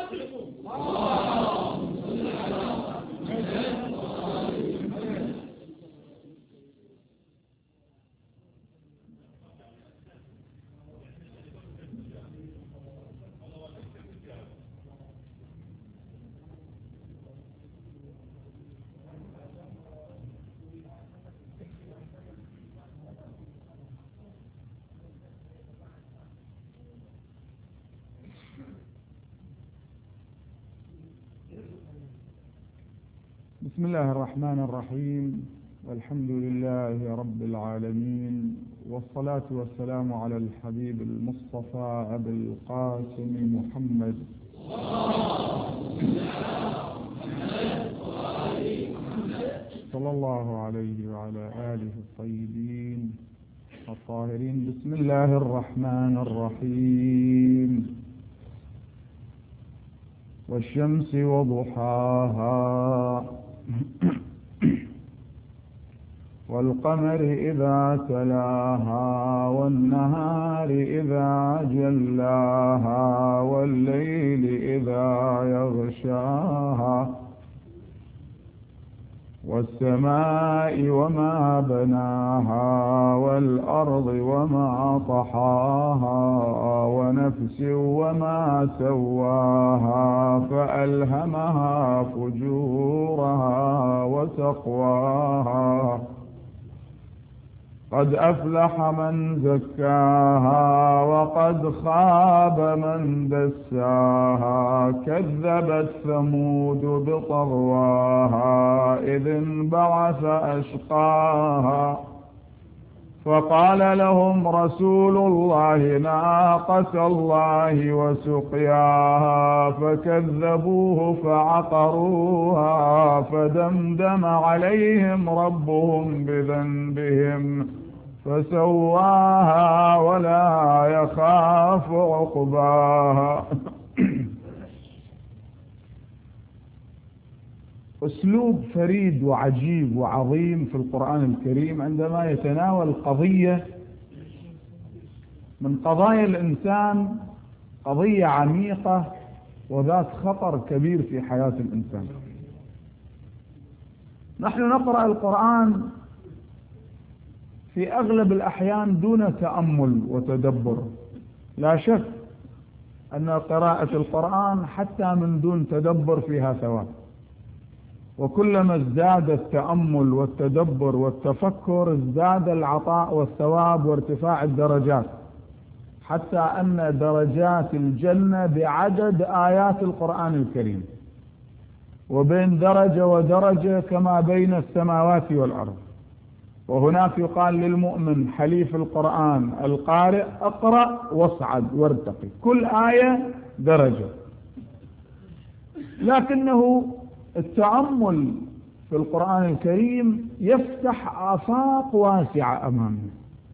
بسم الله الرحمن الرحيم، والحمد لله رب العالمين، والصلاة والسلام على الحبيب المصطفى أبي القاسم محمد صلى الله عليه وعلى آله الطيبين الطاهرين. بسم الله الرحمن الرحيم. والشمس وضحاها والقمر إذا تلاها والنهار إذا جلاها والليل إذا يغشاها والسماء وما بناها والأرض وما طحاها ونفس وما سواها فألهمها فجورها وتقواها. قد أفلح من زكاها وقد خاب من دساها. كذبت ثمود بطغواها إذ انبعث أشقاها فقال لهم رسول الله ناقة الله وسقياها فكذبوه فعقروها فدمدم عليهم ربهم بذنبهم فسواها ولا يخاف عقباها. أسلوب فريد وعجيب وعظيم في القرآن الكريم عندما يتناول قضية من قضايا الإنسان، قضية عميقة وذات خطر كبير في حياة الإنسان. نحن نقرأ القرآن في أغلب الأحيان دون تأمل وتدبر. لا شك أن قراءة القرآن حتى من دون تدبر فيها ثواب، وكلما ازداد التأمل والتدبر والتفكر ازداد العطاء والثواب وارتفاع الدرجات، حتى أن درجات الجنة بعدد آيات القرآن الكريم، وبين درجة ودرجة كما بين السماوات والأرض. وهناك يقال للمؤمن حليف القرآن القارئ اقرأ واصعد وارتقي، كل آية درجة. لكنه التأمل في القرآن الكريم يفتح آفاق واسعة أمامنا.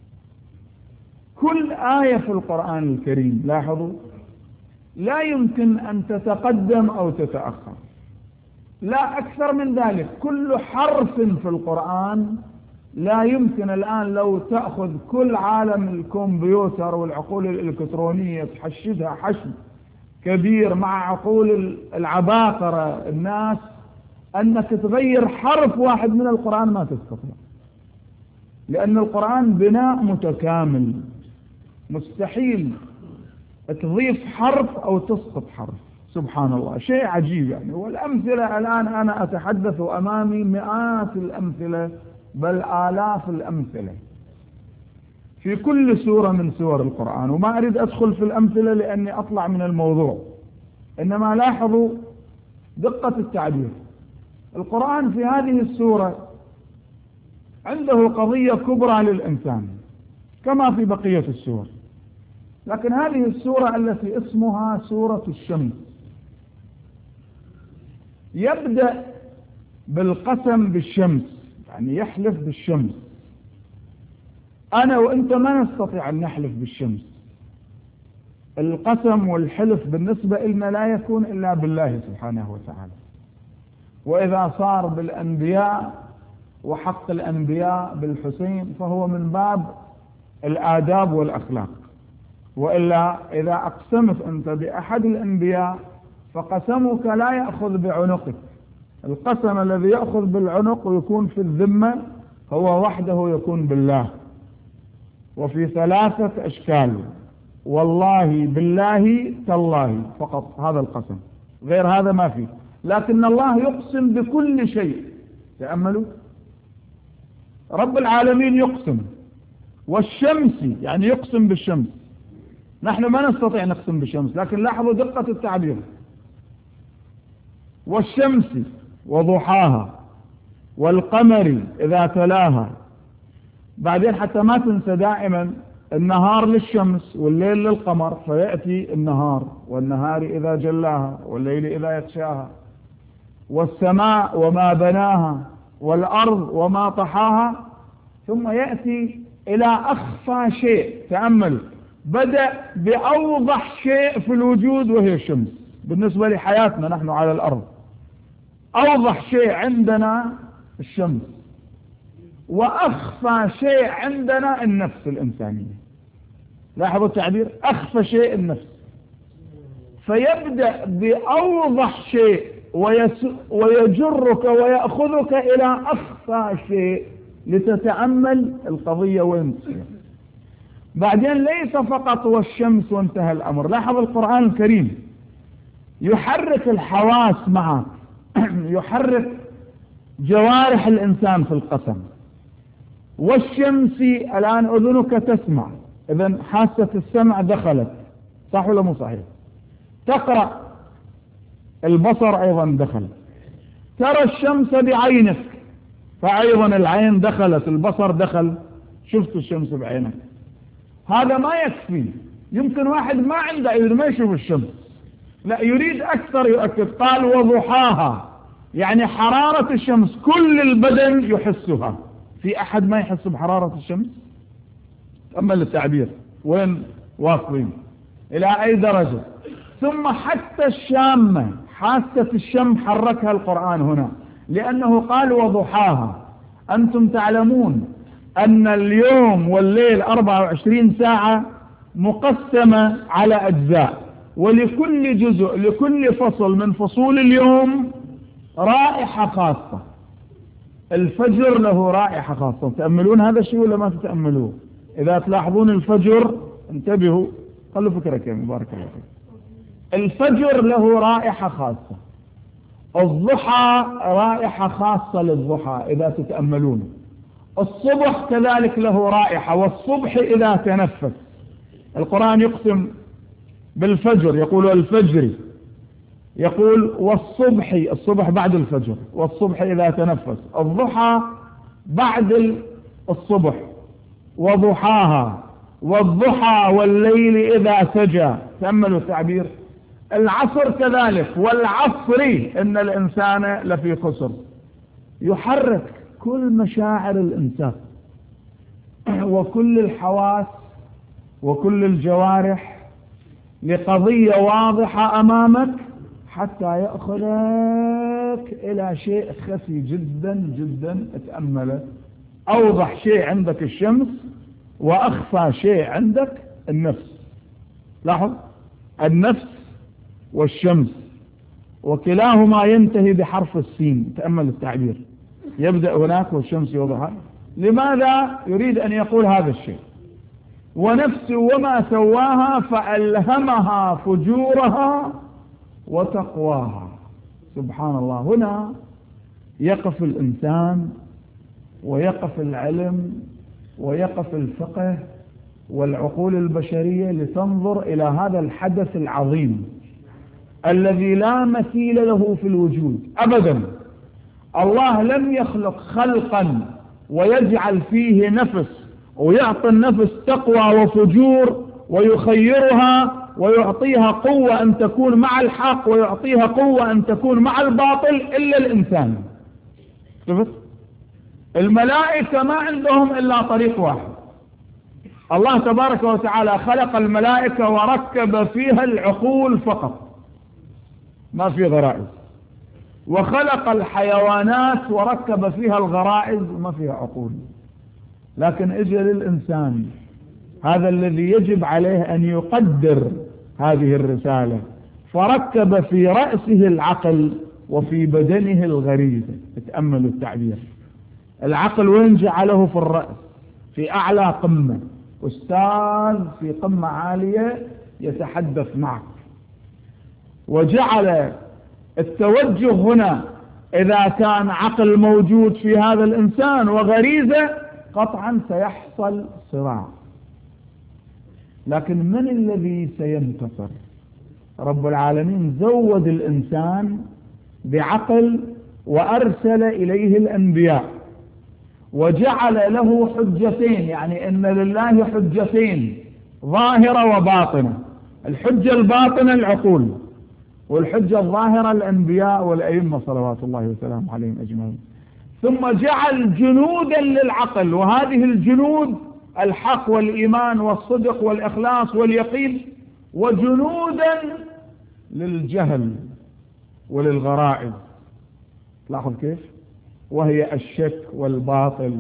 كل آية في القرآن الكريم لاحظوا لا يمكن أن تتقدم أو تتأخر، لا أكثر من ذلك. كل حرف في القرآن لا يمكن الآن لو تأخذ كل عالم الكمبيوتر والعقول الإلكترونية تحشدها حشد كبير مع عقول العباقرة الناس أنك تغير حرف واحد من القرآن، ما تستطيع، لأن القرآن بناء متكامل، مستحيل تضيف حرف أو تسقط حرف. سبحان الله، شيء عجيب يعني. والأمثلة الآن أنا أتحدث أمامي مئات الأمثلة بل آلاف الأمثلة في كل سورة من سور القرآن، وما أريد أدخل في الأمثلة لأني أطلع من الموضوع، إنما لاحظوا دقة التعبير. القرآن في هذه السورة عنده قضية كبرى للإنسان كما في بقية السور، لكن هذه السورة التي اسمها سورة الشمس يبدأ بالقسم بالشمس، يعني يحلف بالشمس. أنا وإنت ما نستطيع أن نحلف بالشمس. القسم والحلف بالنسبة لنا لا يكون إلا بالله سبحانه وتعالى. وإذا صار بالأنبياء وحق الأنبياء بالحسين فهو من باب الآداب والأخلاق. وإلا إذا أقسمت أنت بأحد الأنبياء فقسمك لا يأخذ بعنقك. القسم الذي يأخذ بالعنق ويكون في الذمة هو وحده يكون بالله، وفي 3 أشكال: والله، بالله، تالله، فقط هذا القسم، غير هذا ما فيه. لكن الله يقسم بكل شيء. تأملوا، رب العالمين يقسم، والشمس يعني يقسم بالشمس. نحن ما نستطيع نقسم بالشمس، لكن لاحظوا دقة التعبير: والشمس وضحاها والقمر إذا تلاها. بعدين حتى ما تنسى دائما النهار للشمس والليل للقمر، فيأتي النهار: والنهار إذا جلاها والليل إذا يغشاها، والسماء وما بناها والأرض وما طحاها. ثم يأتي إلى أخفى شيء. تأملوا، بدأ بأوضح شيء في الوجود وهي الشمس بالنسبة لحياتنا نحن على الأرض. أوضح شيء عندنا الشمس، وأخفى شيء عندنا النفس الإنسانية. لاحظوا التعبير: أخفى شيء النفس. فيبدأ بأوضح شيء ويجرك ويأخذك إلى أخفى شيء لتتأمل القضية وين تصير. بعدين ليس فقط والشمس وانتهى الأمر. لاحظ القرآن الكريم يحرك الحواس معك، يحرك جوارح الإنسان في القسم. والشمس، الآن أذنك تسمع، إذن حاسة السمع دخلت، صح ولا مو صحيح؟ تقرأ، البصر أيضا دخل. ترى الشمس بعينك، فأيضا العين دخلت، البصر دخل، شفت الشمس بعينك. هذا ما يكفي. يمكن واحد ما عنده عين ما يشوف الشمس، لا يريد أكثر، يؤكد، قال: وضحاها، يعني حرارة الشمس كل البدن يحسها. في أحد ما يحس بحرارة الشمس؟ تأمل التعبير وين واصلين، إلى أي درجة. ثم حتى الشامة، حاسة الشم، حركها القرآن هنا، لأنه قال: وضحاها. أنتم تعلمون أن اليوم والليل 24 ساعة مقسمة على أجزاء، ولكل جزء، لكل فصل من فصول اليوم رائحة خاصة. الفجر له رائحة خاصة. تأملون هذا الشيء ولا ما تتأملوه؟ إذا تلاحظون الفجر، انتبهوا، خلوا فكرك يا مبارك الله فيك. الفجر له رائحة خاصة، الضحى رائحة خاصة للضحى إذا تتأملون، الصبح كذلك له رائحة، والصبح إذا تنفس. القرآن يقسم بالفجر، يقول: الفجر، يقول: والصبح، الصبح بعد الفجر، والصبح إذا تنفس. الضحى بعد الصبح، وضحاها، والضحى والليل إذا سجى. تأملوا التعبير. العصر كذلك: والعصر إن الإنسان لفي خسر. يحرك كل مشاعر الإنسان وكل الحواس وكل الجوارح لقضية واضحة أمامك، حتى يأخذك إلى شيء خفي جدا جدا. اتأمله: أوضح شيء عندك الشمس، وأخفى شيء عندك النفس. لاحظ، النفس والشمس، وكلاهما ينتهي بحرف السين. تأمل التعبير، يبدأ هناك والشمس يوضحها. لماذا يريد أن يقول هذا الشيء؟ ونفس وما سواها فألهمها فجورها وتقواها. سبحان الله. هنا يقف الإنسان، ويقف العلم، ويقف الفقه والعقول البشرية لتنظر إلى هذا الحدث العظيم الذي لا مثيل له في الوجود أبدا. الله لم يخلق خلقا ويجعل فيه نفس ويعطي النفس تقوى وفجور ويخيرها ويعطيها قوة أن تكون مع الحق ويعطيها قوة أن تكون مع الباطل إلا الإنسان. شفت؟ الملائكة ما عندهم إلا طريق واحد. الله تبارك وتعالى خلق الملائكة وركب فيها العقول فقط، ما في غرائز، وخلق الحيوانات وركب فيها الغرائز وما فيها عقول. لكن اجى للإنسان، هذا الذي يجب عليه أن يقدر هذه الرسالة، فركب في رأسه العقل وفي بدنه الغريزة. تأملوا التعبير. العقل وين جعله؟ في الرأس، في أعلى قمة، أستاذ في قمة عالية يتحدث معك. وجعل التوجه هنا إذا كان عقل موجود في هذا الإنسان وغريزة قطعا سيحصل صراع. لكن من الذي سينتصر؟ رب العالمين زود الإنسان بعقل وأرسل إليه الأنبياء وجعل له حجتين، يعني إن لله حجتين ظاهرة وباطنة. الحجة الباطنة العقول، والحجة الظاهرة الأنبياء والأئمة صلوات الله وسلامه عليهم أجمعين. ثم جعل جنودا للعقل، وهذه الجنود الحق والإيمان والصدق والإخلاص واليقين، وجنودا للجهل وللغرائز. لاحظ كيف؟ وهي الشك والباطل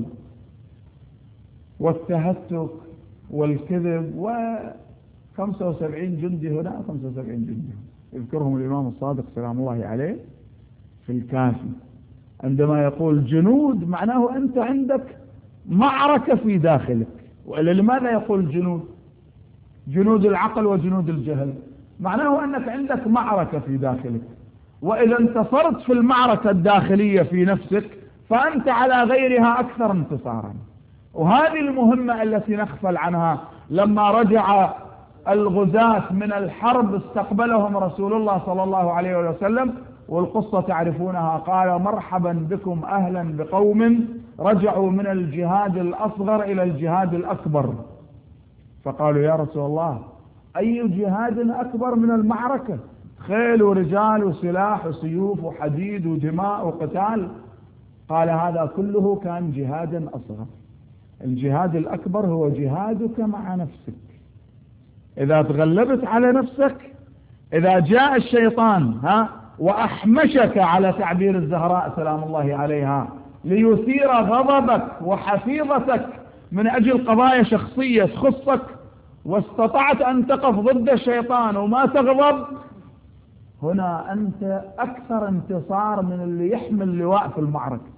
والتهتك والكذب. و75 جندي هنا 75 جندي يذكرهم الإمام الصادق سلام الله عليه في الكافي عندما يقول جنود، معناه أنت عندك معركة في داخلك. وإلا لماذا يقول جنود؟ جنود العقل وجنود الجهل، معناه أنك عندك معركة في داخلك، وإذا انتصرت في المعركة الداخلية في نفسك فأنت على غيرها أكثر انتصارا. وهذه المهمة التي نغفل عنها. لما رجع الغزاة من الحرب استقبلهم رسول الله صلى الله عليه وسلم، والقصة تعرفونها، قال مرحبا بكم أهلا بقوم رجعوا من الجهاد الأصغر إلى الجهاد الأكبر. فقالوا يا رسول الله أي جهاد أكبر من المعركة؟ خيل ورجال وسلاح وسيوف وحديد ودماء وقتال. قال هذا كله كان جهادا أصغر. الجهاد الأكبر هو جهادك مع نفسك. إذا تغلبت على نفسك، إذا جاء الشيطان وأحمشك على تعبير الزهراء سلام الله عليها ليثير غضبك وحفيظتك من أجل قضايا شخصية تخصك، واستطعت أن تقف ضد الشيطان وما تغضب، هنا أنت أكثر انتصار من اللي يحمل لواء في المعركة.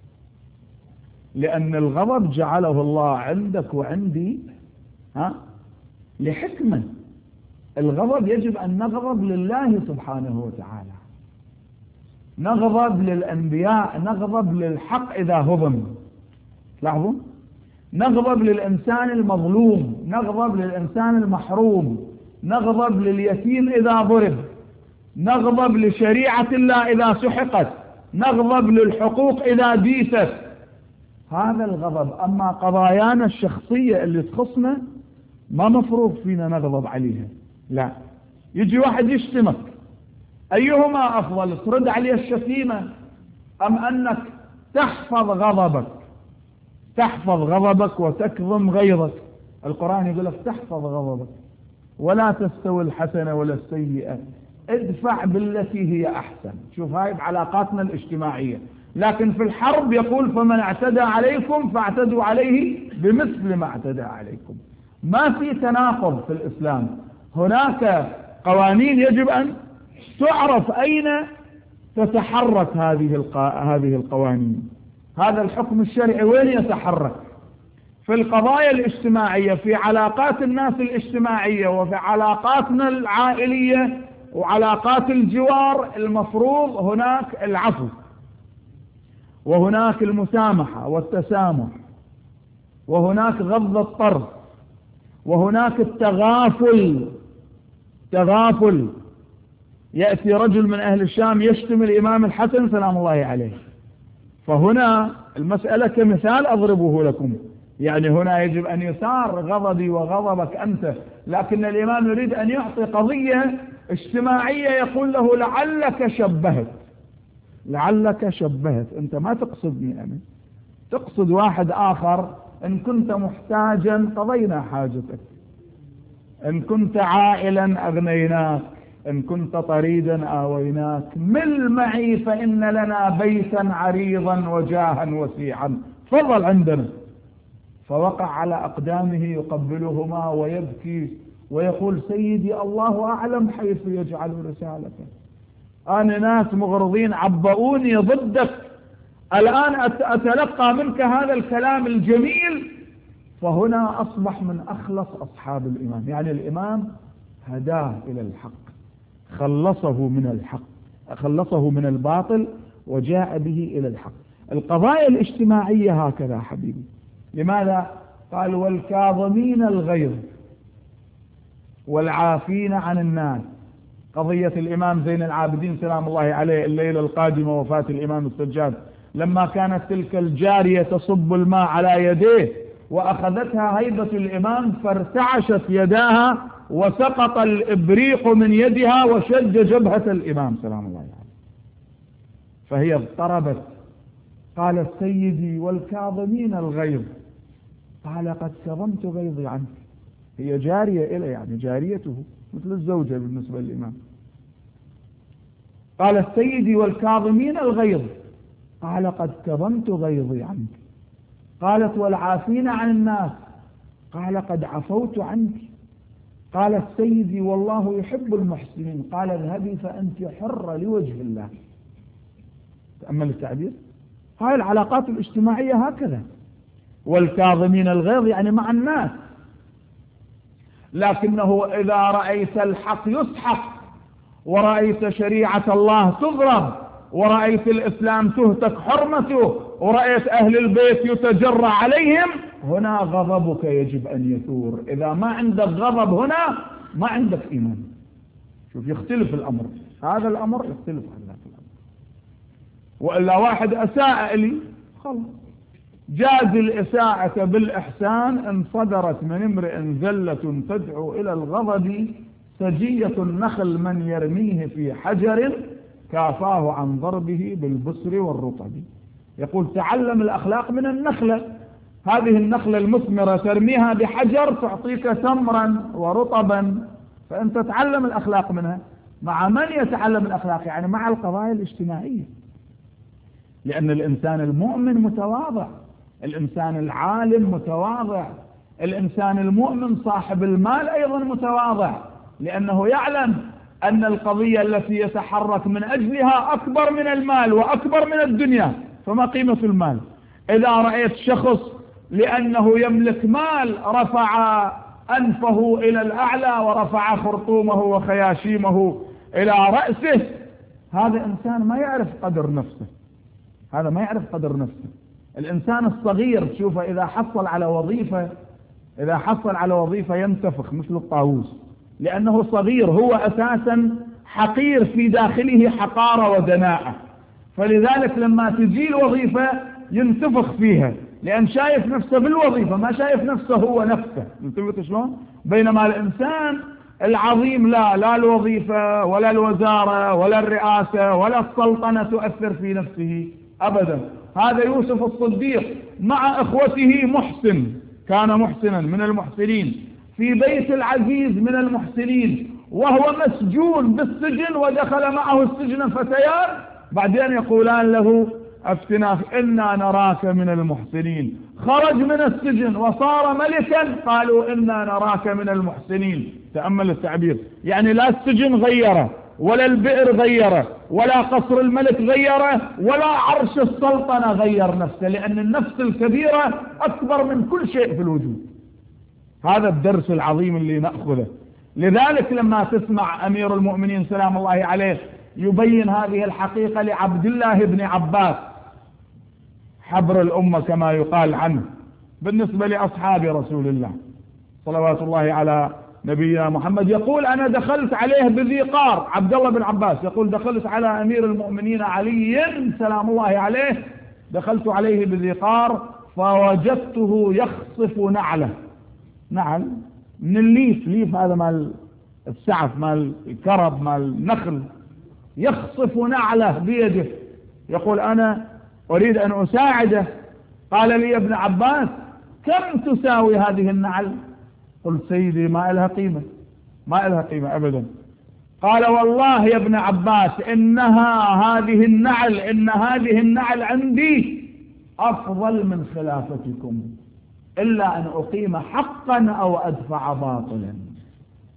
لأن الغضب جعله الله عندك وعندي لحكمة. الغضب يجب أن نغضب لله سبحانه وتعالى، نغضب للأنبياء، نغضب للحق إذا هضم. لاحظوا، نغضب للإنسان المظلوم، نغضب للإنسان المحروم، نغضب لليتيم إذا ضرب، نغضب لشريعة الله إذا سحقت، نغضب للحقوق إذا ديست. هذا الغضب. أما قضايانا الشخصية اللي تخصنا ما مفروض فينا نغضب عليها. لا، يجي واحد يشتمك، أيهما أفضل؟ ترد عليه الشتيمة أم أنك تحفظ غضبك؟ تحفظ غضبك وتكظم غيظك. القرآن يقول لك تحفظ غضبك، ولا تستوي الحسنة ولا السيئة، ادفع بالتي هي أحسن. شوف هاي بعلاقاتنا الاجتماعية. لكن في الحرب يقول فمن اعتدى عليكم فاعتدوا عليه بمثل ما اعتدى عليكم. ما في تناقض في الإسلام. هناك قوانين يجب أن تعرف أين تتحرك هذه القوانين. هذا الحكم الشرعي وين يتحرك؟ في القضايا الاجتماعية، في علاقات الناس الاجتماعية، وفي علاقاتنا العائلية وعلاقات الجوار. المفروض هناك العفو، وهناك المسامحة والتسامح، وهناك غض الطرف، وهناك التغافل. تغافل. يأتي رجل من أهل الشام يشتم الإمام الحسن سلام الله عليه، فهنا المسألة كمثال أضربه لكم. يعني هنا يجب أن يثار غضبي وغضبك أنت، لكن الإمام يريد أن يعطي قضية اجتماعية، يقول له لعلك شبهت. لعلك شبهت، أنت ما تقصدني أنا، تقصد واحد آخر. إن كنت محتاجا قضينا حاجتك، إن كنت عائلا أغنيناك، إن كنت طريدا آويناك، مل معي فإن لنا بيتا عريضا وجاها وسيعا، فضل عندنا. فوقع على أقدامه يقبلهما ويبكي ويقول سيدي الله أعلم حيث يجعل رسالته. أنا ناس مغرضين عبؤوني ضدك، الآن أتلقى منك هذا الكلام الجميل، فهنا أصبح من أخلص أصحاب الإمام. يعني الإمام هداه إلى الحق، خلصه من الحق، خلصه من الباطل وجاء به إلى الحق. القضايا الاجتماعية هكذا حبيبي. لماذا؟ قال والكاظمين الغيظ والعافين عن الناس. قضية الإمام زين العابدين سلام الله عليه الليلة القادمة وفاة الإمام السجاد، لما كانت تلك الجارية تصب الماء على يديه وأخذتها هيبة الإمام فارتعشت يداها وسقط الإبريق من يدها وشج جبهة الإمام سلام الله عليه، فهي اضطربت. قال سيدي والكاظمين الغيظ، قال قد كظمت غيظي عنك. هي جارية إليه، يعني جاريته مثل الزوجة بالنسبة للإمام. قال سيدي والكاظمين الغيظ، قال قد كظمت غيظي عنك. قالت والعافين عن الناس، قال قد عفوت عنك. قالت سيدي والله يحب المحسنين، قال اذهبي فأنت حرة لوجه الله. تأمل التعبير. هاي العلاقات الاجتماعية هكذا. والكاظمين الغيظ يعني مع الناس، لكنه إذا رأيت الحق يسحق ورأيت شريعة الله تضرب ورأيت الإسلام تهتك حرمته ورأيت أهل البيت يتجرى عليهم، هنا غضبك يجب أن يثور. إذا ما عندك غضب هنا ما عندك إيمان. شوف يختلف الأمر، هذا الأمر يختلف عن ذاك الأمر. وإلا واحد أساء لي خلاص، جاز الإساءة بالإحسان إن صدرت من امرئ زلة تدعو إلى الغضب، سجية النخل من يرميه في حجر كافاه عن ضربه بالبسر والرطب. يقول تعلم الأخلاق من النخلة، هذه النخلة المثمرة ترميها بحجر تعطيك تمرا ورطبا، فأنت تتعلم الأخلاق منها. مع من يتعلم الأخلاق؟ يعني مع القضايا الاجتماعية، لأن الإنسان المؤمن متواضع، الإنسان العالم متواضع، الإنسان المؤمن صاحب المال أيضا متواضع، لأنه يعلم أن القضية التي يتحرك من أجلها أكبر من المال وأكبر من الدنيا، فما قيمة المال؟ إذا رأيت شخص لأنه يملك مال رفع أنفه إلى الأعلى ورفع خرطومه وخياشيمه إلى رأسه، هذا إنسان ما يعرف قدر نفسه، هذا ما يعرف قدر نفسه. الإنسان الصغير تشوفه إذا حصل على وظيفة ينتفخ مثل الطاووس، لأنه صغير، هو أساسا حقير في داخله حقارة ودناءة، فلذلك لما تجي الوظيفة ينتفخ فيها، لأن شايف نفسه بالوظيفة ما شايف نفسه هو نفسه. انتبهت شلون؟ بينما الإنسان العظيم لا الوظيفة ولا الوزارة ولا الرئاسة ولا السلطنة تؤثر في نفسه أبدا. هذا يوسف الصديق مع إخوته محسن، كان محسنا من المحسنين، في بيت العزيز من المحسنين، وهو مسجون بالسجن ودخل معه السجن فتيان، بعدين يقولان له افتنا إنا نراك من المحسنين. خرج من السجن وصار ملكا، قالوا إنا نراك من المحسنين. تأمل التعبير، يعني لا السجن غيره ولا البئر غيره ولا قصر الملك غيره ولا عرش السلطنة غير نفسه، لأن النفس الكبيرة أكبر من كل شيء في الوجود. هذا الدرس العظيم اللي نأخذه. لذلك لما تسمع أمير المؤمنين سلام الله عليه يبين هذه الحقيقة لعبد الله بن عباس حبر الأمة كما يقال عنه بالنسبة لأصحاب رسول الله صلوات الله على نبينا محمد، يقول أنا دخلت عليه بذي قار، عبد الله بن عباس يقول دخلت على أمير المؤمنين علي سلام الله عليه، دخلت عليه بذي قار فوجدته يخصف نعله، نعل من الليف هذا مال السعف مال الكرب مال النخل، يخصف نعله بيده، يقول أنا أريد أن أساعده. قال لي يا ابن عباس كم تساوي هذه النعل؟ قلت سيدي ما لها قيمة، ما لها قيمة أبدا. قال والله يا ابن عباس إن هذه النعل عندي أفضل من خلافتكم، إلا أن أقيم حقا أو أدفع باطلا.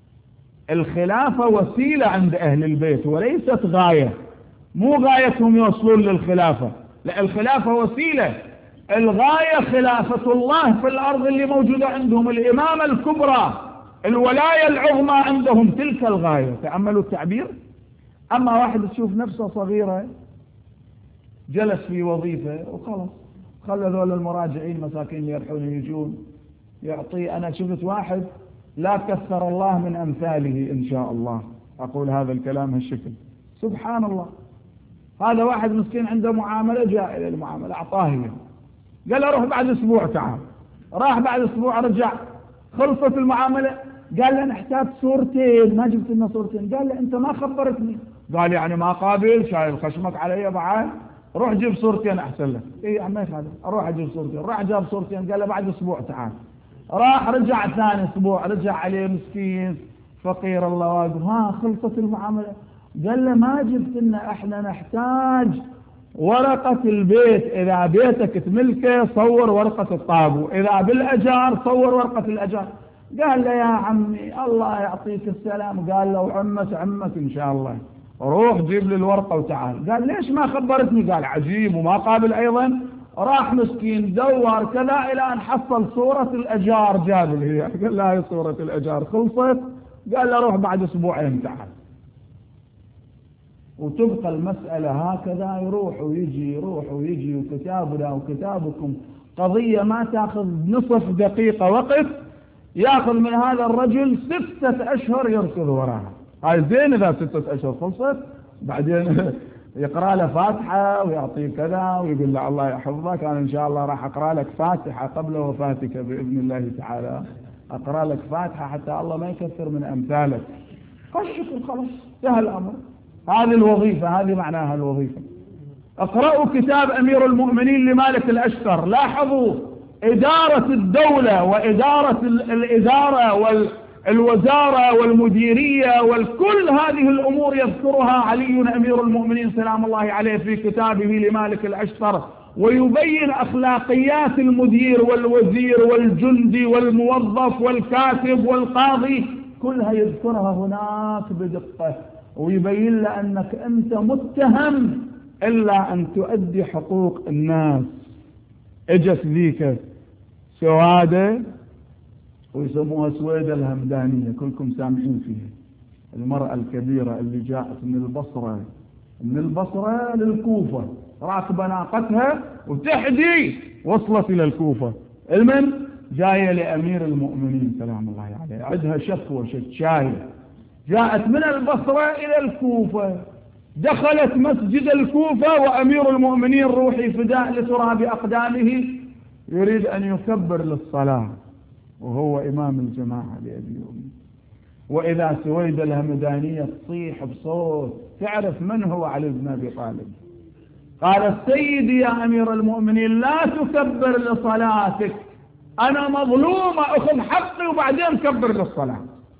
الخلافة وسيلة عند أهل البيت وليست غاية، مو غايتهم يوصلون للخلافة، لا، الخلافة وسيلة. الغاية خلافة الله في الأرض اللي موجودة عندهم، الإمامة الكبرى، الولاية العظمى عندهم، تلك الغاية. تأملوا التعبير. أما واحد تشوف نفسه صغيرة، جلس في وظيفة وخلص، خلى ذول المراجعين مساكين يرحون يجون يعطي. أنا شفت واحد لا كثر الله من أمثاله إن شاء الله، أقول هذا الكلام هالشكل، سبحان الله. هذا واحد مسكين عنده معاملة، جاء إلى المعاملة أعطاه، قال له روح بعد أسبوع تعال. راح بعد أسبوع رجع، خلصت المعاملة، قال له نحتاج صورتين، ما جبت لنا صورتين. قال له أنت ما خبرتني. قال يعني ما قابل، شايل خشمك علي بعد، روح جيب صورتين أحسن لك. إيه عم يخالف، أروح أجيب صورتين. راح جاب صورتين، قال له بعد أسبوع تعال. راح رجع ثاني أسبوع، رجع عليه مسكين فقير الله واقف، ها خلصت المعاملة. قال له ما جبت لنا، احنا نحتاج ورقة البيت، إذا بيتك تملكه صور ورقة الطابو، إذا بالأجار صور ورقة الأجار. قال له يا عمي الله يعطيك السلام. قال له عمك إن شاء الله، روح جيب لي الورقة وتعال. قال ليش ما خبرتني؟ قال عجيب وما قابل أيضا. راح مسكين دور كذا إلى أن حصل صورة الأجار، جاب لي. قال له هاي صورة الأجار خلصت. قال له روح بعد أسبوعين تعال. وتبقى المسألة هكذا، يروح ويجي يروح ويجي، وكتابنا وكتابكم قضية ما تأخذ نصف دقيقة وقت، يأخذ من هذا الرجل 6 أشهر يركض وراها. هاي زين إذا 6 أشهر خلصت، بعدين يقرأ له فاتحة ويعطيه كذا ويقول له الله يحفظك، أنا إن شاء الله راح أقرأ لك فاتحة قبل وفاتك بإذن الله تعالى، أقرأ لك فاتحة حتى الله ما يكثر من أمثالك. خلاص انتهى الأمر. هذه الوظيفة، هذه معناها الوظيفة. اقرأوا كتاب أمير المؤمنين لمالك الأشتر، لاحظوا إدارة الدولة وإدارة الإدارة والوزارة والمديرية والكل هذه الأمور يذكرها علي أمير المؤمنين سلام الله عليه في كتابه لمالك الأشتر، ويبين أخلاقيات المدير والوزير والجندي والموظف والكاتب والقاضي، كلها يذكرها هناك بدقة، ويبين له أنك أنت متهم إلا أن تؤدي حقوق الناس. اجت ذيك سوادة ويسموها سويدة الهمدانية، كلكم سامعين فيها، المرأة الكبيرة اللي جاءت من البصرة للكوفة، راكبة ناقتها وتحدي وصلت إلى الكوفة. المن جاية لأمير المؤمنين سلام الله عليه، عندها شكوى شاية، جاءت من البصرة إلى الكوفة، دخلت مسجد الكوفة وأمير المؤمنين روحي فداء لتراب أقدامه يريد أن يكبر للصلاة وهو إمام الجماعة لأبي أمي. وإذا سويدة الهمدانية تصيح بصوت، تعرف من هو علي بن أبي طالب. قال سيدي يا أمير المؤمنين لا تكبر لصلاتك، أنا مظلومة، أخذ حقي وبعدين كبر للصلاة.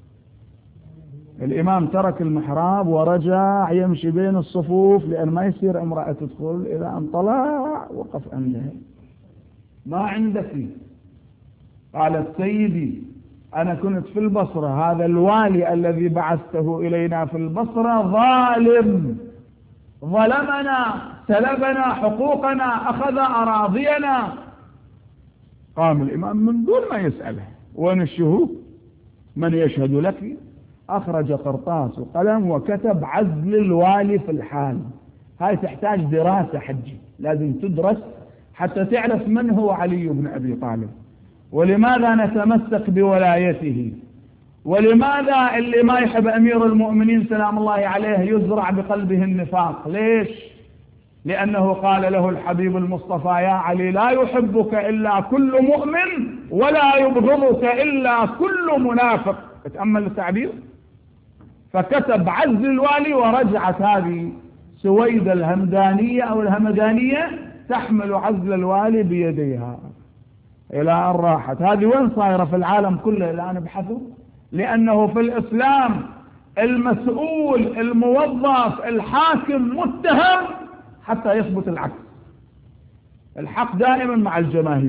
الإمام ترك المحراب ورجع يمشي بين الصفوف لأن ما يصير امرأة تدخل، إذا أن طلع وقف عندها. ما عندك؟ قالت سيدي أنا كنت في البصرة، هذا الوالي الذي بعثته إلينا في البصرة ظالم، ظلمنا، سلبنا حقوقنا، أخذ أراضينا. قام الإمام من دون ما يسأله وين الشهود، من يشهد لك؟ أخرج قرطاس وقلم وكتب عزل الوالي في الحال. هاي تحتاج دراسة حجي، لازم تدرس حتى تعرف من هو علي بن أبي طالب، ولماذا نتمسك بولايته، ولماذا اللي ما يحب أمير المؤمنين سلام الله عليه يزرع بقلبه النفاق. ليش؟ لأنه قال له الحبيب المصطفى يا علي لا يحبك إلا كل مؤمن ولا يبغضك إلا كل منافق. اتأمل التعبير. فكتب عزل الوالي، ورجعت هذه سويدة الهمدانية أو الهمدانية تحمل عزل الوالي بيديها إلى أن راحت. هذه وين صايرة في العالم كله الآن ابحثوا؟ لأنه في الإسلام المسؤول الموظف الحاكم متهم حتى يثبت العكس. الحق دائما مع الجماهير،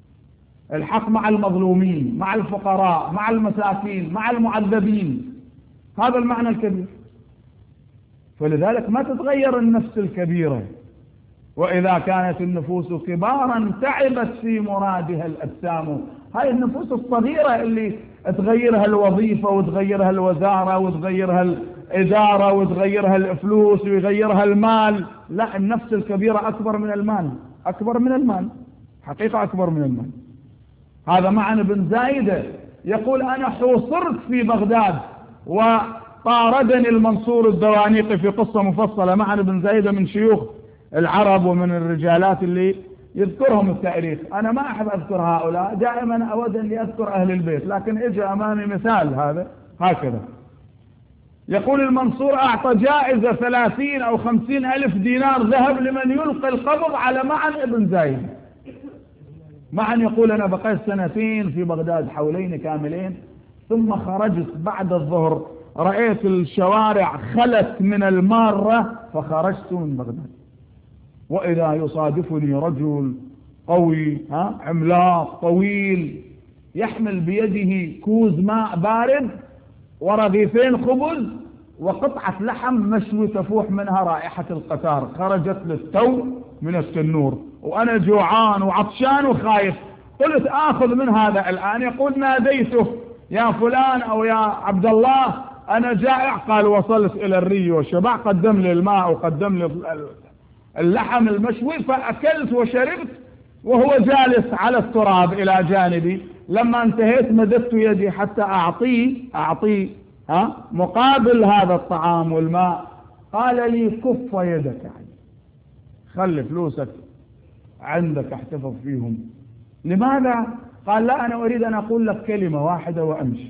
الحق مع المظلومين، مع الفقراء، مع المساكين، مع المعذبين. هذا المعنى الكبير. فلذلك ما تتغير النفس الكبيرة. وإذا كانت النفوس كبارا تعبت في مرادها الأجسام. هاي النفوس الصغيرة اللي تغيرها الوظيفة وتغيرها الوزارة وتغيرها الإدارة وتغيرها الفلوس ويغيرها المال. لا، النفس الكبيرة أكبر من المال، أكبر من المال، حقيقة أكبر من المال. هذا معنى ابن زايدة يقول أنا حوصرت في بغداد وطاردني المنصور الدوانيقي في قصة مفصلة. معنى ابن زايدة من شيوخ العرب ومن الرجالات اللي يذكرهم التاريخ. أنا ما أحب أذكر هؤلاء، دائما أود أن أذكر أهل البيت، لكن إجا أمامي مثال هذا هكذا. يقول المنصور أعطى جائزة 30 أو 50 ألف دينار ذهب لمن يلقي القبض على معن ابن زايد. معن يقول أنا بقيت 2 سنين في بغداد حولين كاملين، ثم خرجت بعد الظهر رأيت الشوارع خلت من المارة فخرجت من بغداد، وإذا يصادفني رجل قوي عملاق طويل يحمل بيده كوز ماء بارد ورغيفين خبز وقطعة لحم مشوي تفوح منها رائحة القتار، خرجت للتو من التنور وأنا جوعان وعطشان وخايف. قلت آخذ من هذا الآن. يقول ناديته يا فلان أو يا عبد الله أنا جائع. قال وصلت إلى الري وشبع، قدم لي الماء وقدم لي اللحم المشوي فأكلت وشربت وهو جالس على التراب إلى جانبي. لما انتهيت مددت يدي حتى أعطيه مقابل هذا الطعام والماء. قال لي كف يدك عني، خلي فلوسك عندك احتفظ فيهم. لماذا؟ قال لا أنا أريد أن أقول لك كلمة واحدة وأمشي.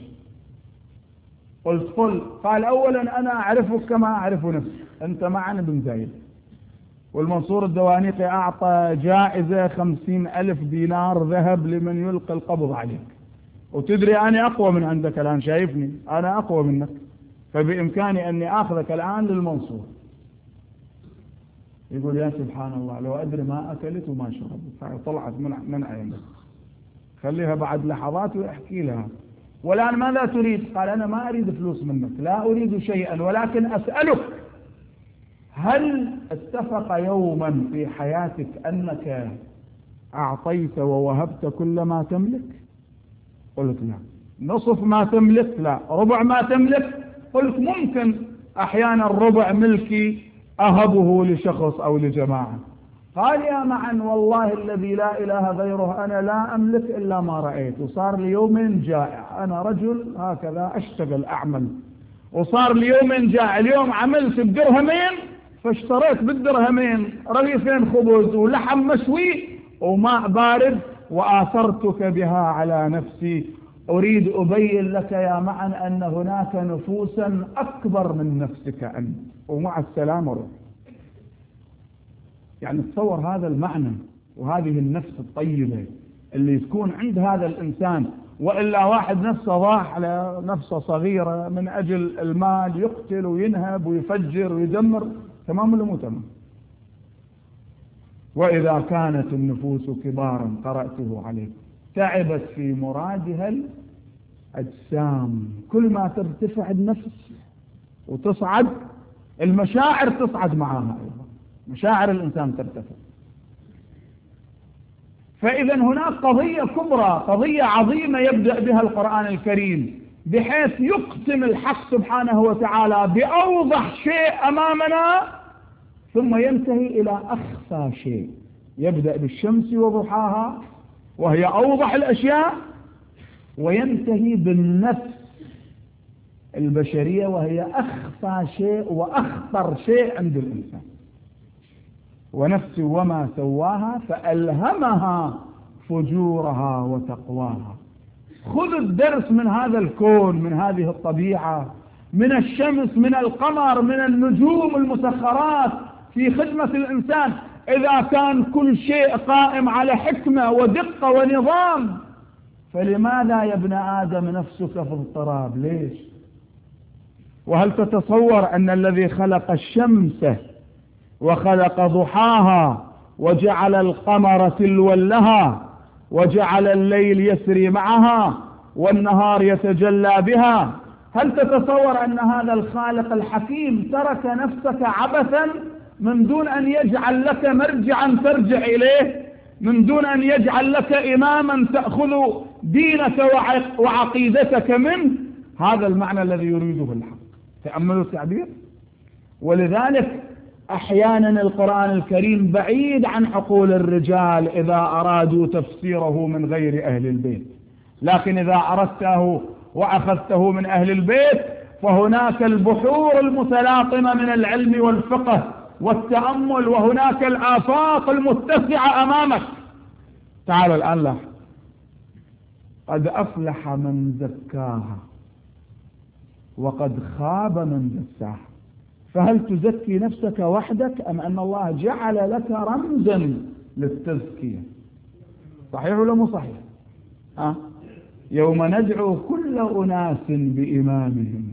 قلت قل. قال أولا أنا أعرفك كما أعرف نفسي، أنت معنا ابن زايد، والمنصور الدوانيقي أعطى جائزة 50 ألف دينار ذهب لمن يلقي القبض عليك، وتدري أنا أقوى من عندك الآن، شايفني أنا أقوى منك، فبإمكاني أني أخذك الآن للمنصور. يقول يا سبحان الله لو أدري ما أكلت وما شربت، طلعت من عينك، خليها بعد لحظات ويحكي لها. والآن ماذا تريد؟ قال أنا ما أريد فلوس منك، لا أريد شيئا، ولكن أسألك هل اتفق يوما في حياتك أنك أعطيت ووهبت كل ما تملك؟ قلت لا. نصف ما تملك؟ لا. ربع ما تملك؟ قلت ممكن أحيانا ربع ملكي أهبه لشخص أو لجماعة. قال يا معن والله الذي لا إله غيره أنا لا أملك إلا ما رأيت، وصار لي يومين جائع، أنا رجل هكذا أشتغل أعمل، وصار لي يومين جائع. اليوم عملت بدرهمين فاشتريت بالدرهمين رغيفين خبز ولحم مشوي وماء بارد وآثرتك بها على نفسي. أريد أبين لك يا معن أن هناك نفوسا أكبر من نفسك أنت، ومع السلامة روح. يعني تصور هذا المعنى وهذه النفس الطيبة اللي تكون عند هذا الإنسان. وإلا واحد نفسه ضاح على نفسه صغيرة من أجل المال، يقتل وينهب ويفجر ويدمر، تمام ولا مو تمام؟ وإذا كانت النفوس كبارا قرأته عليك تعبت في مرادها الأجسام. كل ما ترتفع النفس وتصعد المشاعر تصعد معها أيضا، مشاعر الإنسان ترتفع. فإذا هناك قضية كبرى، قضية عظيمة يبدأ بها القرآن الكريم، بحيث يقسم الحق سبحانه وتعالى بأوضح شيء أمامنا ثم ينتهي إلى أخفى شيء. يبدأ بالشمس وضحاها وهي أوضح الأشياء، وينتهي بالنفس البشرية وهي أخفى شيء وأخطر شيء عند الإنسان. ونفس وما سواها فألهمها فجورها وتقواها. خذ الدرس من هذا الكون، من هذه الطبيعة، من الشمس، من القمر، من النجوم المسخرات في خدمة الإنسان. إذا كان كل شيء قائم على حكمة ودقة ونظام، فلماذا يا ابن آدم نفسك في اضطراب؟ ليش؟ وهل تتصور أن الذي خلق الشمس وخلق ضحاها وجعل القمر تلوا لها وجعل الليل يسري معها والنهار يتجلى بها هل تتصور أن هذا الخالق الحكيم ترك نفسك عبثا من دون أن يجعل لك مرجعا ترجع إليه، من دون أن يجعل لك إماما تأخذ دينك وعقيدتك منه؟ هذا المعنى الذي يريده الحق. تأملوا التعبير. ولذلك أحيانا القرآن الكريم بعيد عن عقول الرجال إذا أرادوا تفسيره من غير أهل البيت، لكن إذا أردته وأخذته من أهل البيت فهناك البحور المتلاطمة من العلم والفقه والتأمل، وهناك الآفاق المتسعة أمامك. تعالوا الآن لاحظ: قد أفلح من زكاها وقد خاب من دساها. فهل تزكي نفسك وحدك أم أن الله جعل لك رمزا للتزكية؟ صحيح ولا مو صحيح؟ يوم ندعو كل أناس بإمامهم.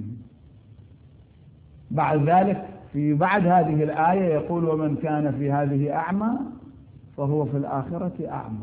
بعد ذلك في بعد هذه الآية يقول: ومن كان في هذه أعمى فهو في الآخرة أعمى.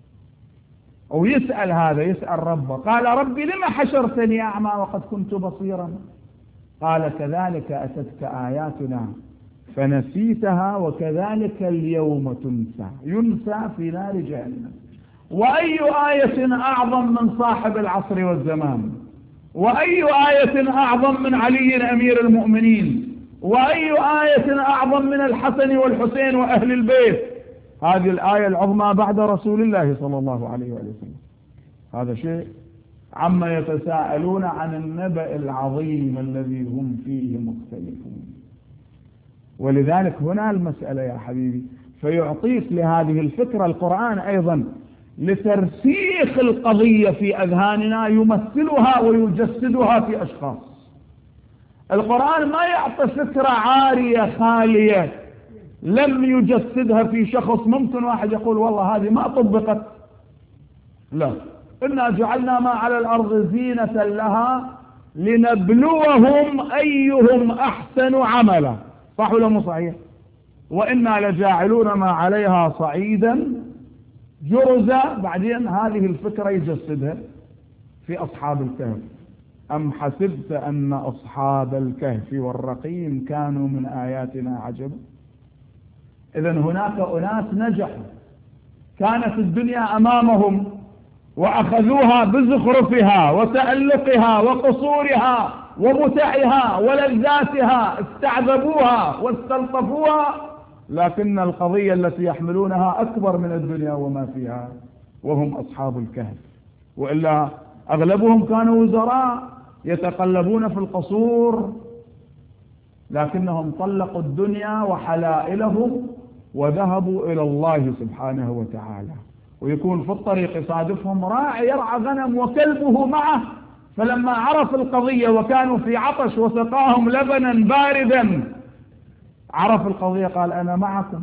أو يسأل هذا، يسأل ربه، قال: ربي لما حشرتني أعمى وقد كنت بصيرا؟ قال: كذلك أتتك آياتنا فنسيتها وكذلك اليوم تنسى. ينسى في نار جهنم. وأي آية أعظم من صاحب العصر والزمان؟ وأي آية أعظم من علي أمير المؤمنين؟ وأي آية أعظم من الحسن والحسين وأهل البيت؟ هذه الآية العظمى بعد رسول الله صلى الله عليه وسلم. هذا شيء عما يتساءلون عن النبأ العظيم الذي هم فيه مختلفون. ولذلك هنا المسألة يا حبيبي، فيعطيك لهذه الفكرة القرآن أيضا لترسيخ القضية في أذهاننا، يمثلها ويجسدها في أشخاص. القرآن ما يعطي فكرة عارية خالية لم يجسدها في شخص. ممكن واحد يقول: والله هذه ما طبقت. لا، إنا جعلنا ما على الأرض زينة لها لنبلوهم أيهم أحسن عملا. صح ولا مو صحيح؟ وإنا لجاعلون ما عليها صعيدا جرزا. بعدين هذه الفكرة يجسدها في أصحاب الكهف: أم حسبت أن أصحاب الكهف والرقيم كانوا من آياتنا عجبا. إذن هناك أناس نجحوا، كانت الدنيا أمامهم وأخذوها بزخرفها وتألقها وقصورها ومتعها ولذاتها، استعذبوها واستلطفوها، لكن القضية التي يحملونها أكبر من الدنيا وما فيها، وهم أصحاب الكهف. وإلا أغلبهم كانوا وزراء يتقلبون في القصور، لكنهم طلقوا الدنيا وحلائلهم وذهبوا إلى الله سبحانه وتعالى. ويكون في الطريق يصادفهم راعي يرعى غنم وكلبه معه، فلما عرف القضية وكانوا في عطش وسقاهم لبنا باردا، عرف القضية قال: أنا معكم.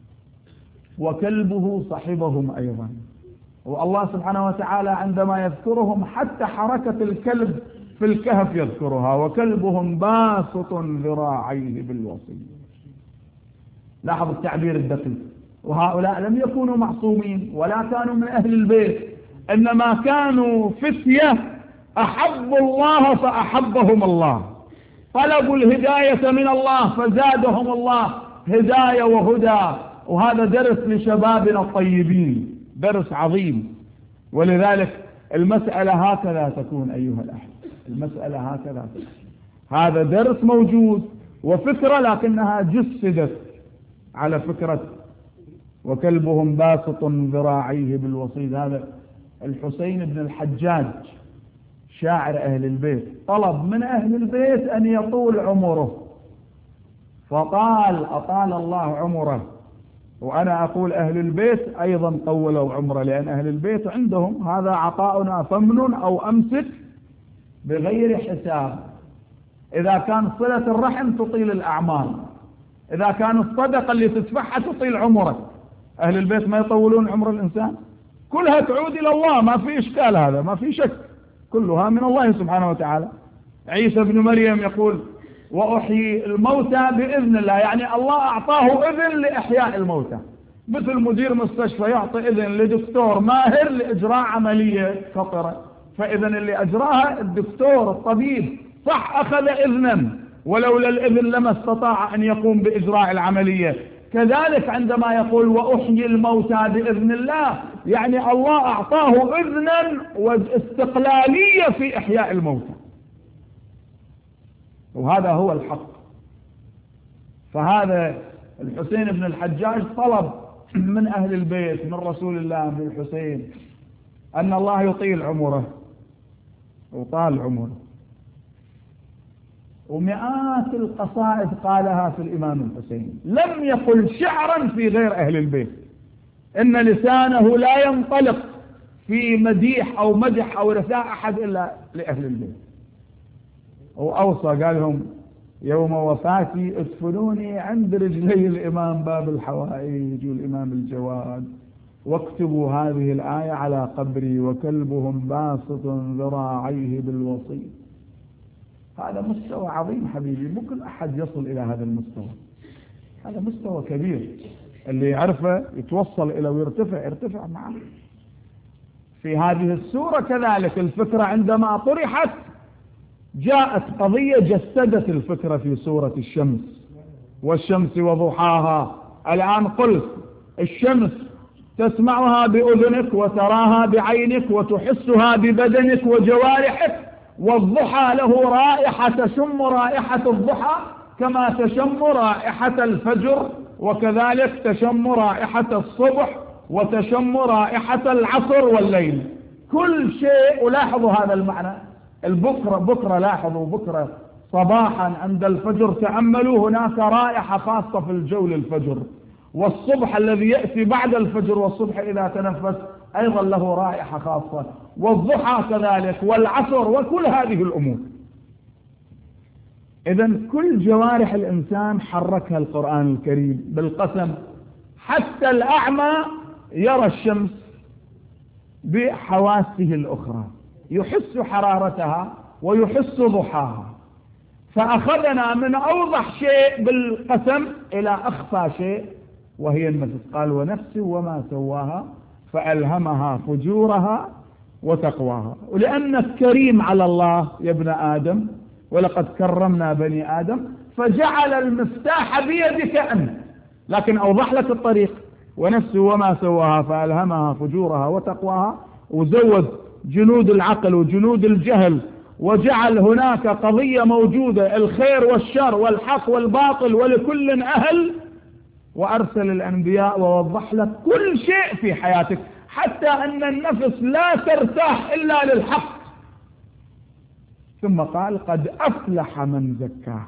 وكلبه صحبهم أيضا. والله سبحانه وتعالى عندما يذكرهم حتى حركة الكلب في الكهف يذكرها: وكلبهم باسط ذراعيه بالوصيد. لاحظ التعبير الدقيق. وهؤلاء لم يكونوا معصومين ولا كانوا من أهل البيت، إنما كانوا فتية أحبوا الله فأحبهم الله، طلبوا الهداية من الله فزادهم الله هداية وهدى. وهذا درس لشبابنا الطيبين، درس عظيم. ولذلك المسألة هكذا تكون أيها الأحبة، المسألة هكذا تكون. هذا درس موجود وفكرة، لكنها جسدت على فكرة وكلبهم باسط ذراعيه بالوصيد. هذا الحسين بن الحجاج شاعر أهل البيت طلب من أهل البيت أن يطول عمره، أطال الله عمره. وأنا أقول أهل البيت أيضا طولوا عمره، لأن أهل البيت عندهم هذا عطاؤنا فمن أو أمسك بغير حساب. إذا كان صلة الرحم تطيل الأعمال، إذا كان الصدقة اللي تدفعها تطيل عمرك. أهل البيت ما يطولون عمر الإنسان، كلها تعود إلى الله، ما في إشكال، هذا ما في شك، كلها من الله سبحانه وتعالى. عيسى بن مريم يقول: وأحيي الموتى بإذن الله، يعني الله أعطاه إذن لإحياء الموتى. مثل مدير مستشفى يعطي إذن لدكتور ماهر لإجراء عملية خطرة، فإذن اللي أجراها الدكتور الطبيب صح أخذ إذنا، ولولا الإذن لما استطاع أن يقوم بإجراء العملية. كذلك عندما يقول وأحيي الموتى بإذن الله، يعني الله أعطاه إذنا واستقلالية في إحياء الموتى، وهذا هو الحق. فهذا الحسين بن الحجاج طلب من أهل البيت من رسول الله بن الحسين أن الله يطيل عمره، وطال عمره، ومئات القصائد قالها في الإمام الحسين، لم يقل شعرا في غير أهل البيت، إن لسانه لا ينطلق في مديح أو مدح أو رثاء أحد إلا لأهل البيت. وأوصى قال لهم يوم وفاتي ادفنوني عند رجلي الإمام باب الحوائج والإمام الجواد، واكتبوا هذه الآية على قبري وكلبهم باسط ذراعيه بالوصي. هذا مستوى عظيم حبيبي، مو كل أحد يصل إلى هذا المستوى، هذا مستوى كبير، اللي يعرفه يتوصل إلى ويرتفع يرتفع معه. في هذه السورة كذلك الفكرة عندما طرحت جاءت قضية جسدت الفكرة في سورة الشمس، والشمس وضحاها. الآن قلت الشمس تسمعها بأذنك وتراها بعينك وتحسها ببدنك وجوارحك، والضحى له رائحة تشم رائحة الضحى كما تشم رائحة الفجر، وكذلك تشم رائحة الصبح وتشم رائحة العصر والليل، كل شيء. ولاحظوا هذا المعنى، بكرة لاحظوا بكرة صباحا عند الفجر تأملوا هناك رائحة خاصة في الجو للفجر، والصبح الذي يأتي بعد الفجر والصبح إذا تنفس أيضا له رائحة خاصة، والضحى كذلك والعصر وكل هذه الأمور. إذن كل جوارح الإنسان حركها القرآن الكريم بالقسم، حتى الأعمى يرى الشمس بحواسه الأخرى، يحس حرارتها ويحس ضحاها. فأخذنا من أوضح شيء بالقسم إلى أخفى شيء وهي النفس. قال ونفس وما سواها فألهمها فجورها وتقواها. ولأنك كريم على الله يا ابن آدم، ولقد كرمنا بني آدم، فجعل المفتاح بيدك أنت، لكن أوضح لك الطريق. ونفس وما سواها فألهمها فجورها وتقواها، وزود جنود العقل وجنود الجهل، وجعل هناك قضية موجودة، الخير والشر والحق والباطل ولكل أهل، وأرسل الأنبياء ووضح لك كل شيء في حياتك، حتى أن النفس لا ترتاح إلا للحق. ثم قال قد أفلح من زكاها.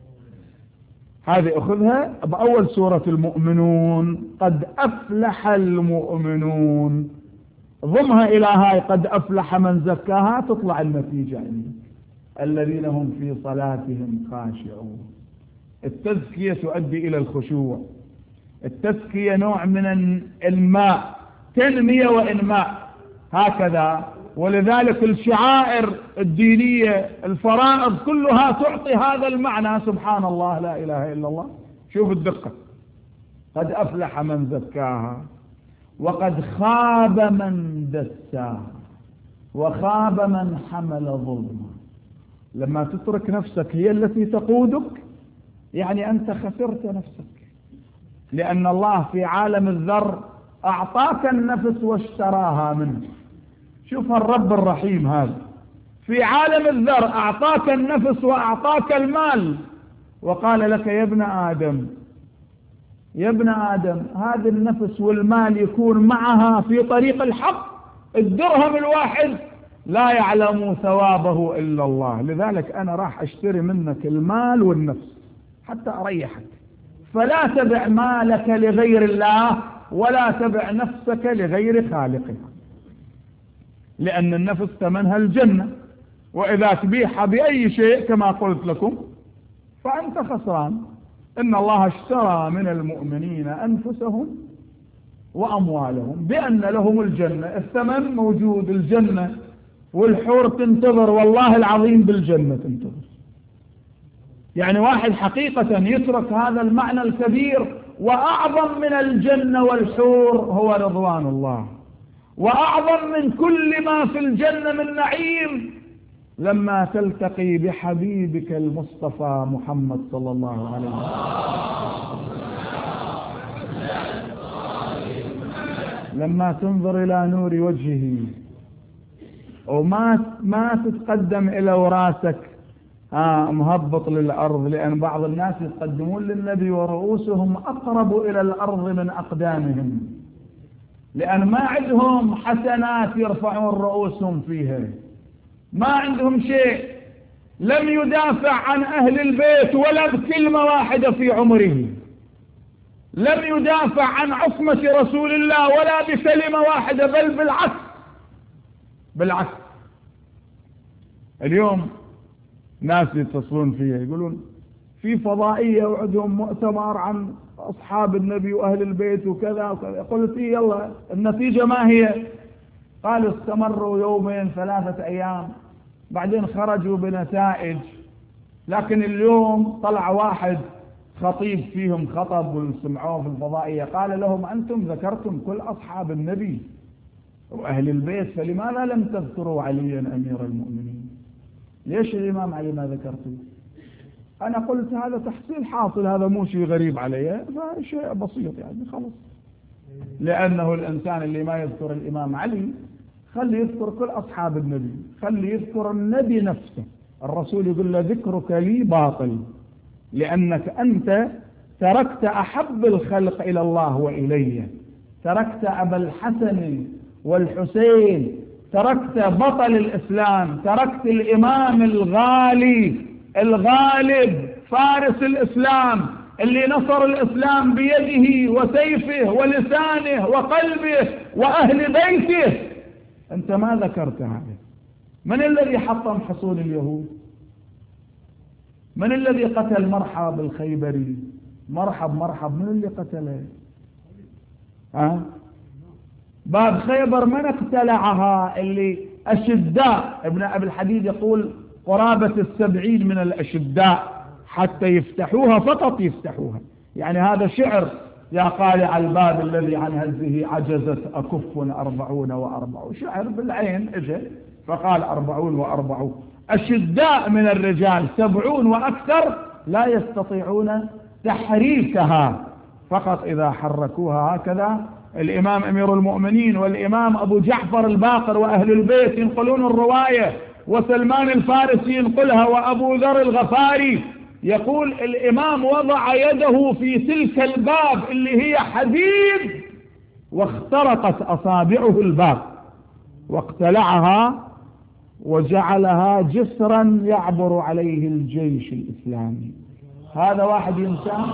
هذه أخذها بأول سورة المؤمنون، قد أفلح المؤمنون، ضمها إلى هاي قد أفلح من زكاها، تطلع النتيجة عندي الذين هم في صلاتهم خاشعون. التزكية تؤدي إلى الخشوع، التزكية نوع من الماء، تنمية وإنماء هكذا. ولذلك الشعائر الدينية الفرائض كلها تعطي هذا المعنى. سبحان الله لا إله إلا الله. شوف الدقة، قد أفلح من زكاها وقد خاب من دساها وخاب من حمل ظلما. لما تترك نفسك هي التي تقودك يعني أنت خسرت نفسك، لأن الله في عالم الذر أعطاك النفس واشتراها منه. شوف الرب الرحيم هذا، في عالم الذر أعطاك النفس وأعطاك المال، وقال لك يا ابن آدم، يا ابن آدم، هذه النفس والمال يكون معها في طريق الحق، الدرهم الواحد لا يعلم ثوابه إلا الله، لذلك أنا راح أشتري منك المال والنفس حتى أريحك. فلا تبع مالك لغير الله ولا تبع نفسك لغير خالقها، لأن النفس ثمنها الجنة، وإذا تبيعها بأي شيء كما قلت لكم فأنت خسران. إن الله اشترى من المؤمنين أنفسهم وأموالهم بأن لهم الجنة. الثمن موجود، الجنة، والحور تنتظر، والله العظيم بالجنة تنتظر. يعني واحد حقيقة يترك هذا المعنى الكبير، وأعظم من الجنة والحور هو رضوان الله، وأعظم من كل ما في الجنة من نعيم لما تلتقي بحبيبك المصطفى محمد صلى الله عليه وسلم، لما تنظر إلى نور وجهه وما تتقدم إلى وراسك مهبط للأرض، لأن بعض الناس يتقدمون للنبي ورؤوسهم أقرب إلى الأرض من أقدامهم، لأن ما عندهم حسنات يرفعون رؤوسهم فيها، ما عندهم شيء، لم يدافع عن أهل البيت ولا بكلمة واحدة في عمره، لم يدافع عن عصمة رسول الله ولا بكلمة واحدة، بل بالعكس. اليوم ناس يتصلون فيها يقولون في فضائية وعندهم مؤتمر عن أصحاب النبي وأهل البيت وكذا وكذا. قلت يلا النتيجة ما هي؟ قالوا استمروا يومين 3 أيام بعدين خرجوا بنتائج، لكن اليوم طلع واحد خطيب فيهم خطب وسمعوه في الفضائية، قال لهم أنتم ذكرتم كل أصحاب النبي وأهل البيت، فلماذا لم تذكروا عليا أمير المؤمنين؟ ليش الإمام علي ما ذكرته؟ أنا قلت هذا تحصيل حاصل، هذا مو شيء غريب علي، فشيء بسيط يعني خلص. لأنه الإنسان اللي ما يذكر الإمام علي خلي يذكر كل أصحاب النبي، خلي يذكر النبي نفسه. الرسول يقول له ذكرك لي باطل، لأنك أنت تركت أحب الخلق إلى الله وإليه، تركت أبا الحسن والحسين، تركت بطل الإسلام، تركت الإمام الغالي الغالب فارس الإسلام اللي نصر الإسلام بيده وسيفه ولسانه وقلبه وأهل بيته. أنت ما ذكرت هذا. من الذي حطم حصون اليهود؟ من الذي قتل مرحب الخيبري؟ مرحب من اللي قتله؟ باب خيبر من اقتلعها؟ اللي أشداء. ابن أبي الحديد يقول قرابة 70 من الأشداء حتى يفتحوها، فقط يفتحوها. يعني هذا شعر يا قالع الباب الذي عن هزه عجزت أكف 40 و40، شعر بالعين اجل فقال 40 و40. أشداء من الرجال 70 وأكثر لا يستطيعون تحريكها، فقط إذا حركوها هكذا. الإمام أمير المؤمنين والإمام أبو جعفر الباقر وأهل البيت ينقلون الرواية، وسلمان الفارسي ينقلها، وأبو ذر الغفاري يقول الإمام وضع يده في تلك الباب اللي هي حديد واخترقت أصابعه الباب واقتلعها وجعلها جسرا يعبر عليه الجيش الإسلامي. هذا واحد ينساه؟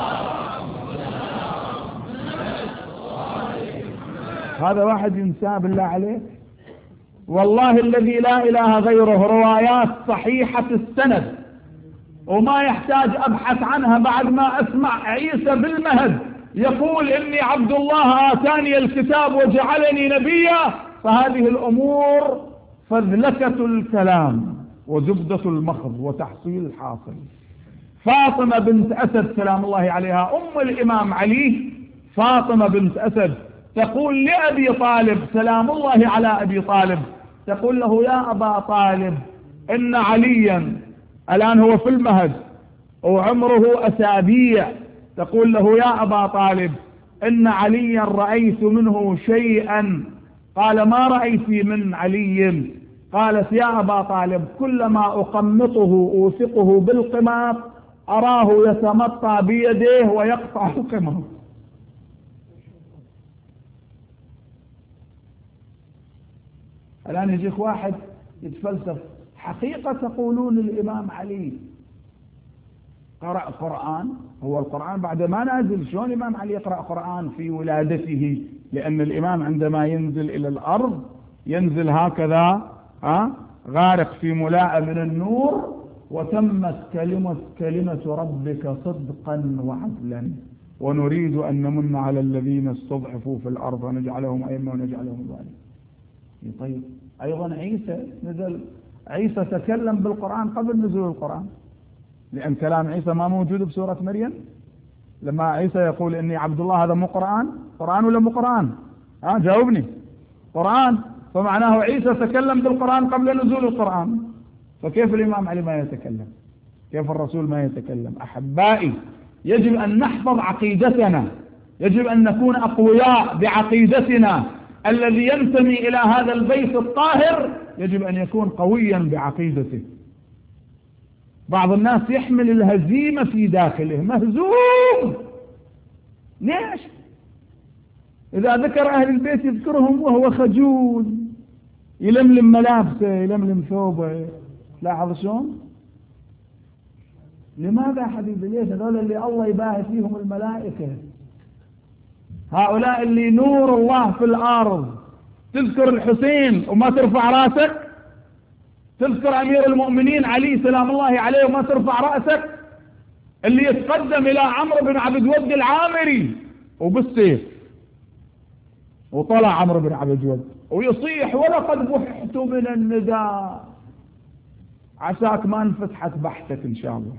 هذا واحد ينساه بالله عليك؟ والله الذي لا إله غيره روايات صحيحة السند وما يحتاج أبحث عنها بعد ما أسمع عيسى بالمهد يقول إني عبد الله آتاني الكتاب وجعلني نبيا. فهذه الأمور فذلكة الكلام وزبدة المخض وتحصيل الحاصل. فاطمة بنت أسد سلام الله عليها أم الإمام علي، فاطمة بنت أسد تقول لأبي طالب سلام الله على أبي طالب، تقول له يا أبا طالب إن عليا الآن هو في المهد وعمره أسابيع، تقول له يا أبا طالب إن عليا رأيت منه شيئا. قال ما رأيت من علي؟ قالت يا أبا طالب كلما أقمطه أوثقه بالقماط أراه يتمطى بيديه ويقطع القماط. الآن يجيك واحد يتفلسف حقيقة تقولون الإمام علي قرأ قرآن؟ هو القرآن بعد ما نازل، شلون الإمام علي يقرأ قرآن في ولادته؟ لأن الإمام عندما ينزل إلى الأرض ينزل هكذا غارق في ملاء من النور، وتمت كلمة ربك صدقا وعدلا ونريد أن نمن على الذين استضعفوا في الأرض ونجعلهم أئمة ونجعلهم ظالمين. طيب أيضا عيسى نزل، عيسى تكلم بالقرآن قبل نزول القرآن، لأن كلام عيسى ما موجود بسورة مريم. لما عيسى يقول إني عبد الله هذا مو قرآن ولا مو قرآن؟ جاوبني. قرآن، فمعناه عيسى تكلم بالقرآن قبل نزول القرآن. فكيف الإمام علي ما يتكلم؟ كيف الرسول ما يتكلم؟ أحبائي، يجب أن نحفظ عقيدتنا، يجب أن نكون أقوياء بعقيدتنا. الذي ينتمي إلى هذا البيت الطاهر يجب أن يكون قويا بعقيدته. بعض الناس يحمل الهزيمة في داخله، مهزوم. ليش؟ إذا ذكر أهل البيت يذكرهم وهو خجول، يلملم ملابسه، يلملم ثوبه. لاحظ شلون؟ لماذا حبيبي؟ ليش؟ هذول اللي الله يباهي فيهم الملائكة، هؤلاء اللي نور الله في الأرض. تذكر الحسين وما ترفع راسك؟ تذكر أمير المؤمنين علي سلام الله عليه وما ترفع رأسك؟ اللي يتقدم إلى عمرو بن عبد ود العامري وبالسيف، وطلع عمرو بن عبد ود ويصيح ولقد بحت من النداء، عساك ما انفتحت بحثك إن شاء الله.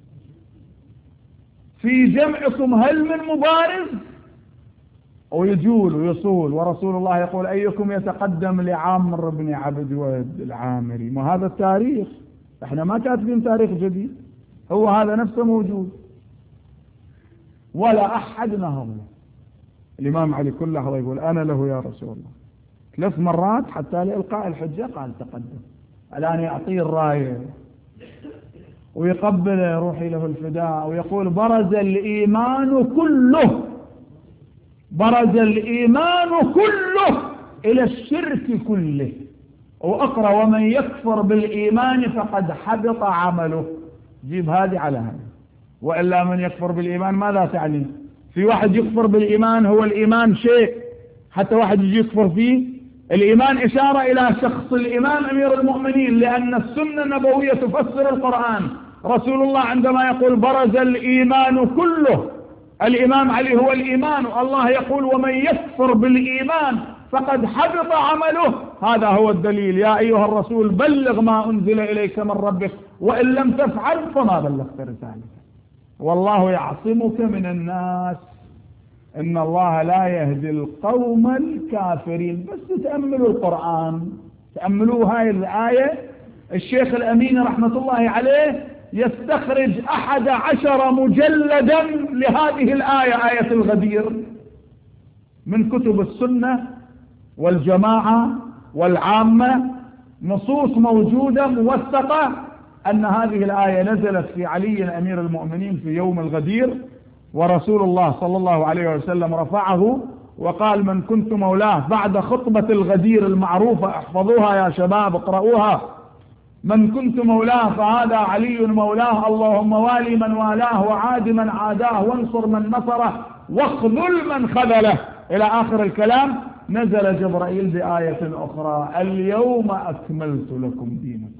في جمعكم هل من مبارز؟ ويجول ويصول، ورسول الله يقول أيكم يتقدم لعمرو بن عبد ود العامري. ما هذا التاريخ، احنا ما كاتبين تاريخ جديد، هو هذا نفسه موجود. ولا أحد نهض. الإمام علي كل لحظة يقول أنا له يا رسول الله. 3 مرات حتى لإلقاء الحجة قال تقدم، الآن يعطيه الراية ويقبله، يروح له الفداء ويقول برز الإيمان كله، برز الإيمان كله إلى الشرك كله. وأقرأ ومن يكفر بالإيمان فقد حبط عمله. جيب هذه على هذه. وإلا من يكفر بالإيمان ماذا تعني؟ في واحد يكفر بالإيمان، هو الإيمان شيء حتى واحد يجي يكفر فيه. الإيمان إشارة إلى شخص الإمام أمير المؤمنين، لأن السنة النبوية تفسر القرآن. رسول الله عندما يقول برز الإيمان كله، الإمام علي هو الإيمان، الله يقول ومن يكفر بالإيمان فقد حبط عمله. هذا هو الدليل. يا أيها الرسول بلغ ما أنزل إليك من ربك وإن لم تفعل فما بلغت رسالته والله يعصمك من الناس إن الله لا يهدي القوم الكافرين. بس تأملوا القرآن، تأملوا هاي الآية. الشيخ الأمين رحمة الله عليه يستخرج 11 مجلدا لهذه الآية، آية الغدير، من كتب السنة والجماعة والعامة، نصوص موجودة موثقة أن هذه الآية نزلت في علي أمير المؤمنين في يوم الغدير، ورسول الله صلى الله عليه وسلم رفعه وقال من كنت مولاه، بعد خطبة الغدير المعروفة، احفظوها يا شباب اقرأوها، من كنت مولاه فهذا علي مولاه، اللهم والي من والاه وعاد من عاداه وانصر من نصره واخذل من خذله، إلى آخر الكلام. نزل جبرائيل بآية أخرى اليوم أكملت لكم دينكم.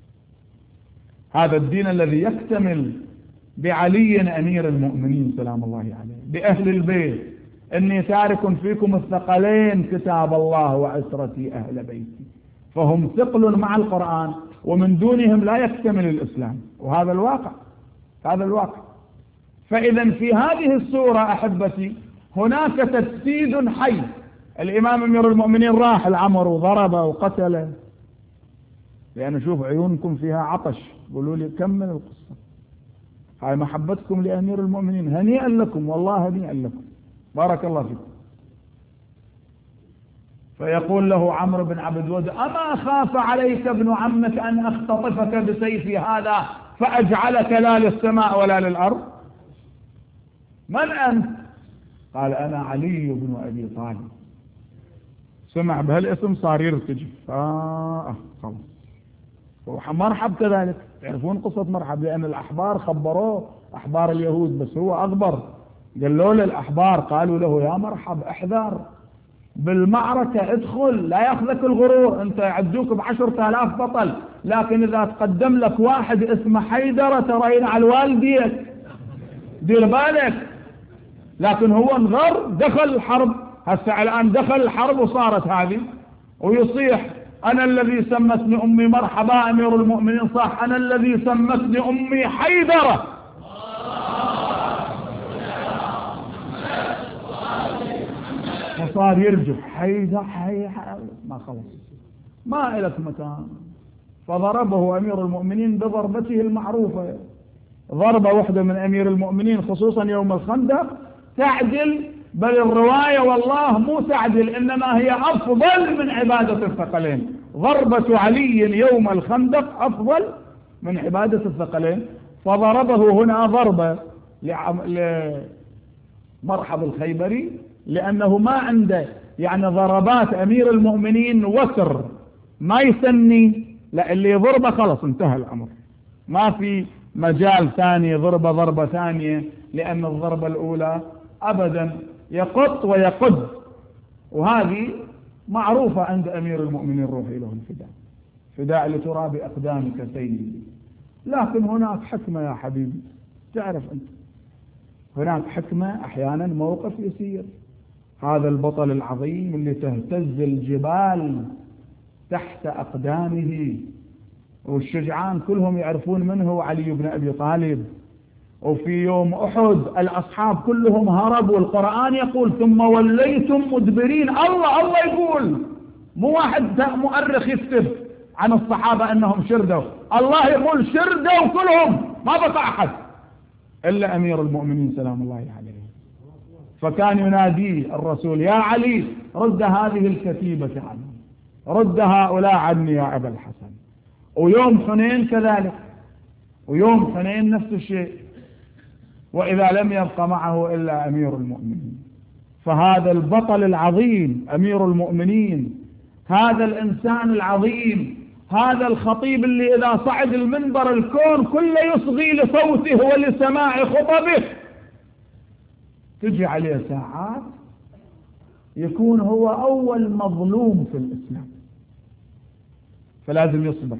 هذا الدين الذي يكتمل بعلي أمير المؤمنين سلام الله عليه، بأهل البيت. إني تارك فيكم الثقلين كتاب الله وعسرتي أهل بيتي، فهم ثقل مع القرآن، ومن دونهم لا يكتمل الإسلام. وهذا الواقع، هذا الواقع. فإذا في هذه السورة أحبتي هناك تجسيد حي. الإمام أمير المؤمنين راح العمر وضربه وقتله، لأن شوف عيونكم فيها عطش، قولوا لي كمل القصة. هاي محبتكم لأمير المؤمنين، هنيئا لكم والله هنيئا لكم، بارك الله فيكم. فيقول له عمرو بن عبد ود أما خاف عليك ابن عمك أن أختطفك بسيفي هذا فأجعلك لا للسماء ولا للأرض؟ من أنت؟ قال أنا علي بن أبي طالب. سمع بهالاسم صار يرتجف. خلاص. ومرحب كذلك، تعرفون قصة مرحب، لأن الأحبار خبروه، أحبار اليهود، بس هو أغبر. قالوا له الأحبار، قالوا له يا مرحب احذر بالمعركة، ادخل لا يأخذك الغرور، انت يعدوك ب10,000 بطل، لكن إذا تقدم لك واحد اسمه حيدر ترين على الوالديك، دير بالك. لكن هو انغر، دخل الحرب. هسه الآن دخل الحرب وصارت هذه، ويصيح أنا الذي سمتني أمي مرحبا أمير المؤمنين، صح أنا الذي سمتني أمي حيدرة. وصار يرجف حيدر ما خلص، ما إلك مكان. فضربه أمير المؤمنين بضربته المعروفة. ضربة واحدة من أمير المؤمنين خصوصا يوم الخندق تعدل، بل الرواية والله مو تعدل إنما هي أفضل من عبادة الثقلين. ضربة علي يوم الخندق أفضل من عبادة الثقلين. فضربه هنا ضربة لمرحب الخيبري لأنه ما عنده يعني ضربات أمير المؤمنين وتر ما يثني، لا اللي يضربه خلص انتهى الأمر، ما في مجال ثاني ضربة ثانية، لأن الضربة الأولى أبدا يقط ويقد، وهذه معروفة عند أمير المؤمنين روحي له الفداء، فداء لتراب أقدامك سيدي. لكن هناك حكمة يا حبيبي، تعرف أنت هناك حكمة أحيانا موقف يسير. هذا البطل العظيم اللي تهتز الجبال تحت أقدامه، والشجعان كلهم يعرفون منه علي بن أبي طالب. وفي يوم أحد الأصحاب كلهم هربوا، القرآن يقول ثم وليتم مدبرين. الله يقول، مو واحد مؤرخ يكتب عن الصحابة أنهم شردوا، الله يقول شردوا كلهم ما بقى أحد إلا أمير المؤمنين سلام الله عليه. فكان يناديه الرسول يا علي رد هذه الكتيبة عني، رد هؤلاء عني يا أبا الحسن. ويوم حنين كذلك، ويوم حنين نفس الشيء، وإذا لم يبق معه إلا أمير المؤمنين. فهذا البطل العظيم أمير المؤمنين، هذا الإنسان العظيم، هذا الخطيب اللي إذا صعد المنبر الكون كله يصغي لصوته ولسماع خطبه، تجي عليه ساعات يكون هو أول مظلوم في الإسلام، فلازم يصبر،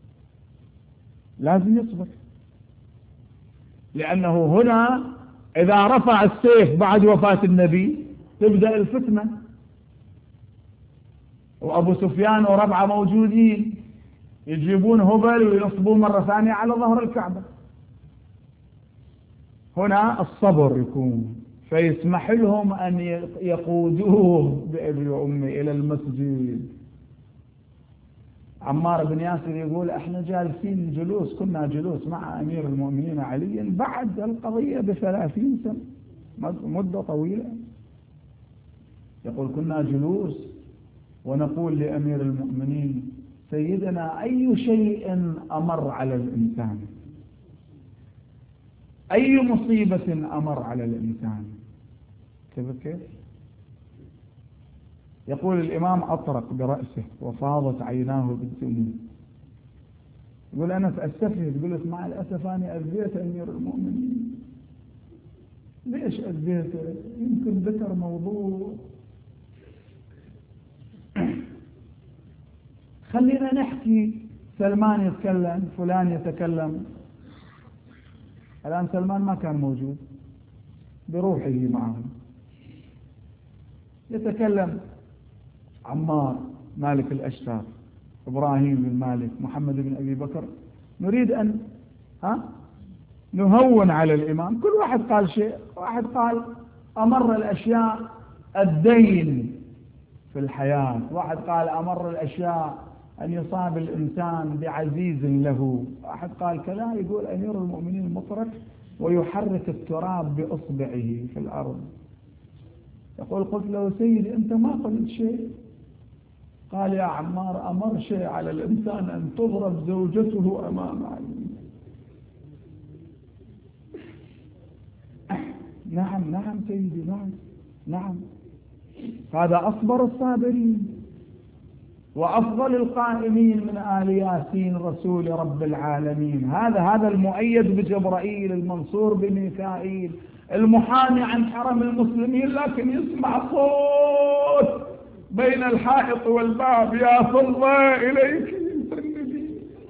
لازم يصبر، لأنه هنا إذا رفع السيف بعد وفاة النبي تبدأ الفتنة، وأبو سفيان وربعه موجودين يجيبون هبل وينصبون مرة ثانية على ظهر الكعبة. هنا الصبر يكون، فيسمح لهم أن يقودوه بأبي وأمي إلى المسجد. عمار بن ياسر يقول احنا جالسين جلوس، كنا جلوس مع أمير المؤمنين علي بعد القضية ب30 سنة، مدة طويلة. يقول كنا جلوس ونقول لأمير المؤمنين سيدنا أي شيء أمر على الإنسان، أي مصيبة أمر على الإنسان. كيف؟ يقول الإمام أطرق برأسه وفاضت عيناه بالدموع. يقول أنا أستفهد، قلت مع الأسف أنا أذيت أمير المؤمنين. ليش أذيته؟ يمكن ذكر موضوع. خلينا نحكي، سلمان يتكلم، فلان يتكلم. الآن سلمان ما كان موجود، بروحه معهم يتكلم عمار، مالك الأشتار، إبراهيم بن مالك، محمد بن أبي بكر. نريد أن نهون على الإمام. كل واحد قال شيء، واحد قال أمر الأشياء الدين في الحياة، واحد قال أمر الأشياء أن يصاب الإنسان بعزيز له، واحد قال كذا. يقول أمير المؤمنين مطرق ويحرك التراب بإصبعه في الأرض. يقول قلت له سيدي أنت ما قلت شيء. قال يا عمار أمر شيء على الإنسان أن تضرب زوجته أمام علي. نعم سيدي، نعم. هذا أصبر الصابرين وأفضل القائمين من آل ياسين رسول رب العالمين. هذا المؤيد بجبرائيل، المنصور بميكائيل، المحامي عن حرم المسلمين، لكن يسمع صوت بين الحائط والباب يا فضة إليك سندي.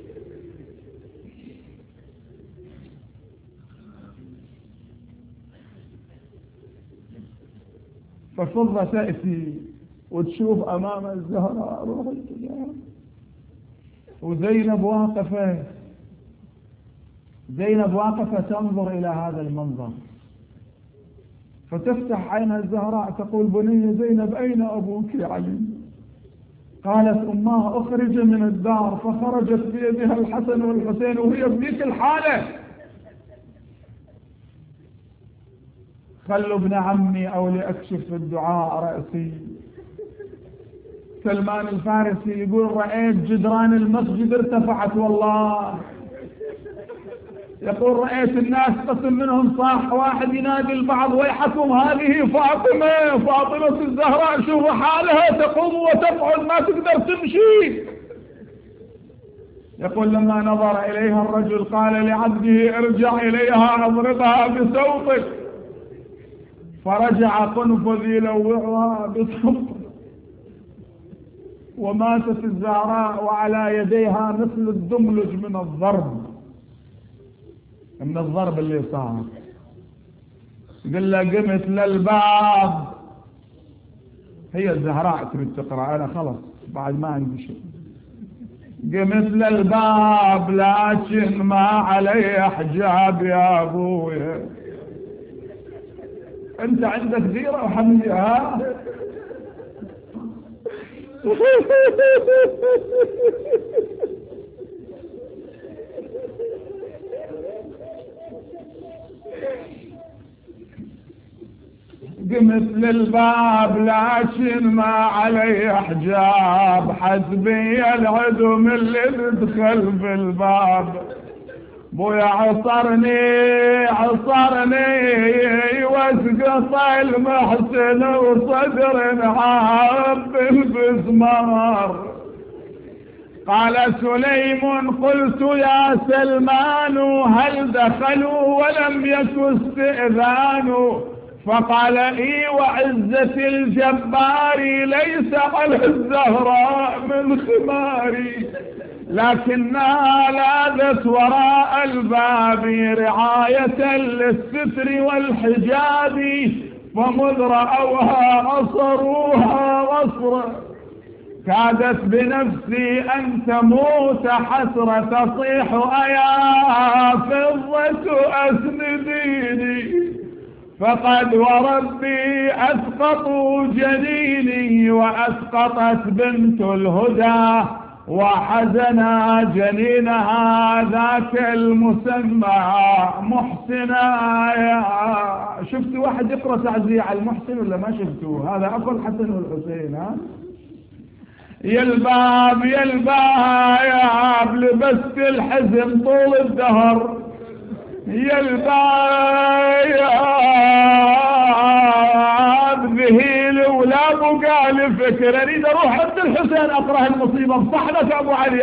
ففضة تأتي وتشوف أمام الزهراء روح التجارة، وزينب واقفة تنظر إلى هذا المنظر، فتفتح عينها الزهراء تقول بني زينب أين أبوك يا علي؟ قالت أمها أخرج من الدار، فخرجت بيدها الحسن والحسين وهي بذيك الحالة. خلوا ابن عمي أو لأكشف الدعاء رأسي. سلمان الفارسي يقول رأيت جدران المسجد ارتفعت والله. يقول رأيت الناس قسم منهم صاح واحد ينادي البعض ويحكم هذه فاطمة، فاطمة الزهراء شوفوا حالها تقوم وتقعد ما تقدر تمشي. يقول لما نظر إليها الرجل قال لعبده ارجع إليها اضربها بسوطك، فرجع قنفذ يلوعها بسوطه، وماتت الزهراء وعلى يديها مثل الدملج من الضرب اللي صار. قل له قمت للباب، هي الزهراء تريد تقرأ، أنا خلص بعد ما عندي شيء. قمت للباب لكن ما علي حجاب يا أبويا. أنت عندك غيرة وحمية ها؟ قمت للباب لكن ما علي حجاب، حسبي العدم اللي بدخل في الباب. بويا عصرني واسقط المحسن وصدر عاب بزمار. قال سليم قلت يا سلمان هل دخلوا ولم يك استئذان؟ فقال اي وعزة الجبار ليس على الزهراء من خماري، لكنها لاذت وراء الباب رعاية للستر والحجاب، فمذ رأوها أصروها غصرا كادت بنفسي أن تموت حسرة، تصيح أيا فضة أسنديني، فقد وربي أسقطوا جنيني وأسقطت بنت الهدى وحزنا جنينها ذاك المسمى محسنا. شفتوا واحد يقرأ تعزية على المحسن ولا ما شفتوا؟ هذا أخو الحسن والحسين. ها يا الباب يا الباب لبست الحزن طول الدهر، يا الباب ذهيل ولا بقى لفكر، اريد اروح عند الحسين اقرأ المصيبة بصحنك ابو علي.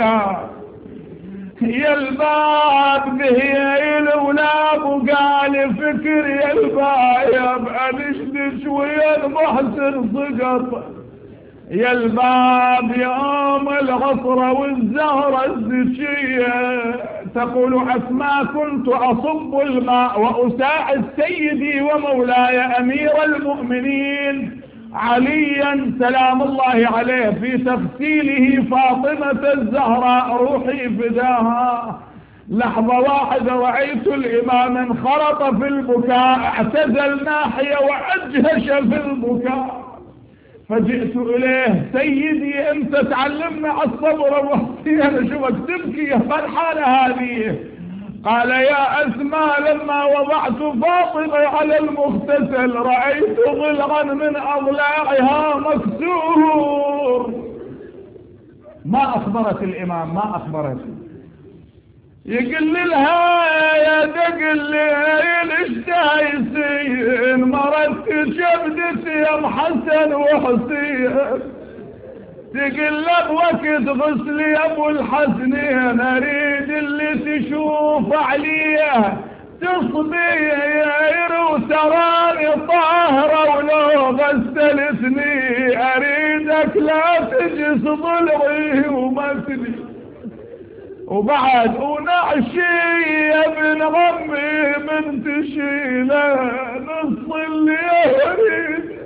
يا الباب ذهيل ولا بقى لفكر، يا الباب انشدش ويا المحسن سقط، يا الباب يوم العصر والزهرة الزكية تقول أسماء كنت أصب الماء وأساعد سيدي ومولاي أمير المؤمنين عليا سلام الله عليه في تغسيله فاطمة الزهراء روحي فداها. لحظة واحدة رأيت الإمام انخرط في البكاء، اعتزل ناحية وأجهش في البكاء، فجئت إليه سيدي أنت تعلمنا على الصبر والصبر، أنا شوفك تبكي يا الحالة هذه. قال يا أسماء لما وضعت فاطمة على المغتسل رأيت ضلعا من أضلاعها مكسور. ما أخبرت الإمام، ما أخبرت. يقل لها يا دقل ليش دايسين مرت شبدتي يا محسن وحسين، تقل بوقت غسلي يا ابو الحسنين اريد اللي تشوف عليه تصبير وتراني طاهرة ولو غسلتني اريدك لا تجس ضلعي ومثلي، وبعد ونعشي يا ابن عمي من تشيله نص اللي يريد.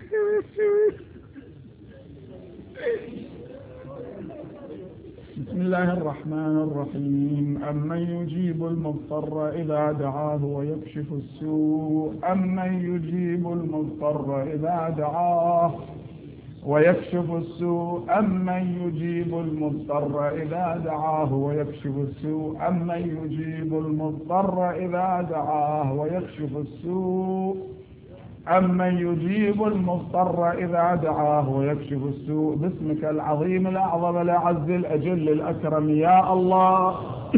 بسم الله الله الرحمن الرحيم. أمن يجيب المضطر إذا دعاه ويكشف السوء أمن يجيب المضطر إذا دعاه ويكشف السوء أمن يجيب المضطر إذا دعاه ويكشف السوء أمن يجيب المضطر إذا دعاه ويكشف السوء أمن يجيب المضطر إذا دعاه ويكشف السوء. باسمك العظيم الأعظم الأعز الأجل الأكرم يا الله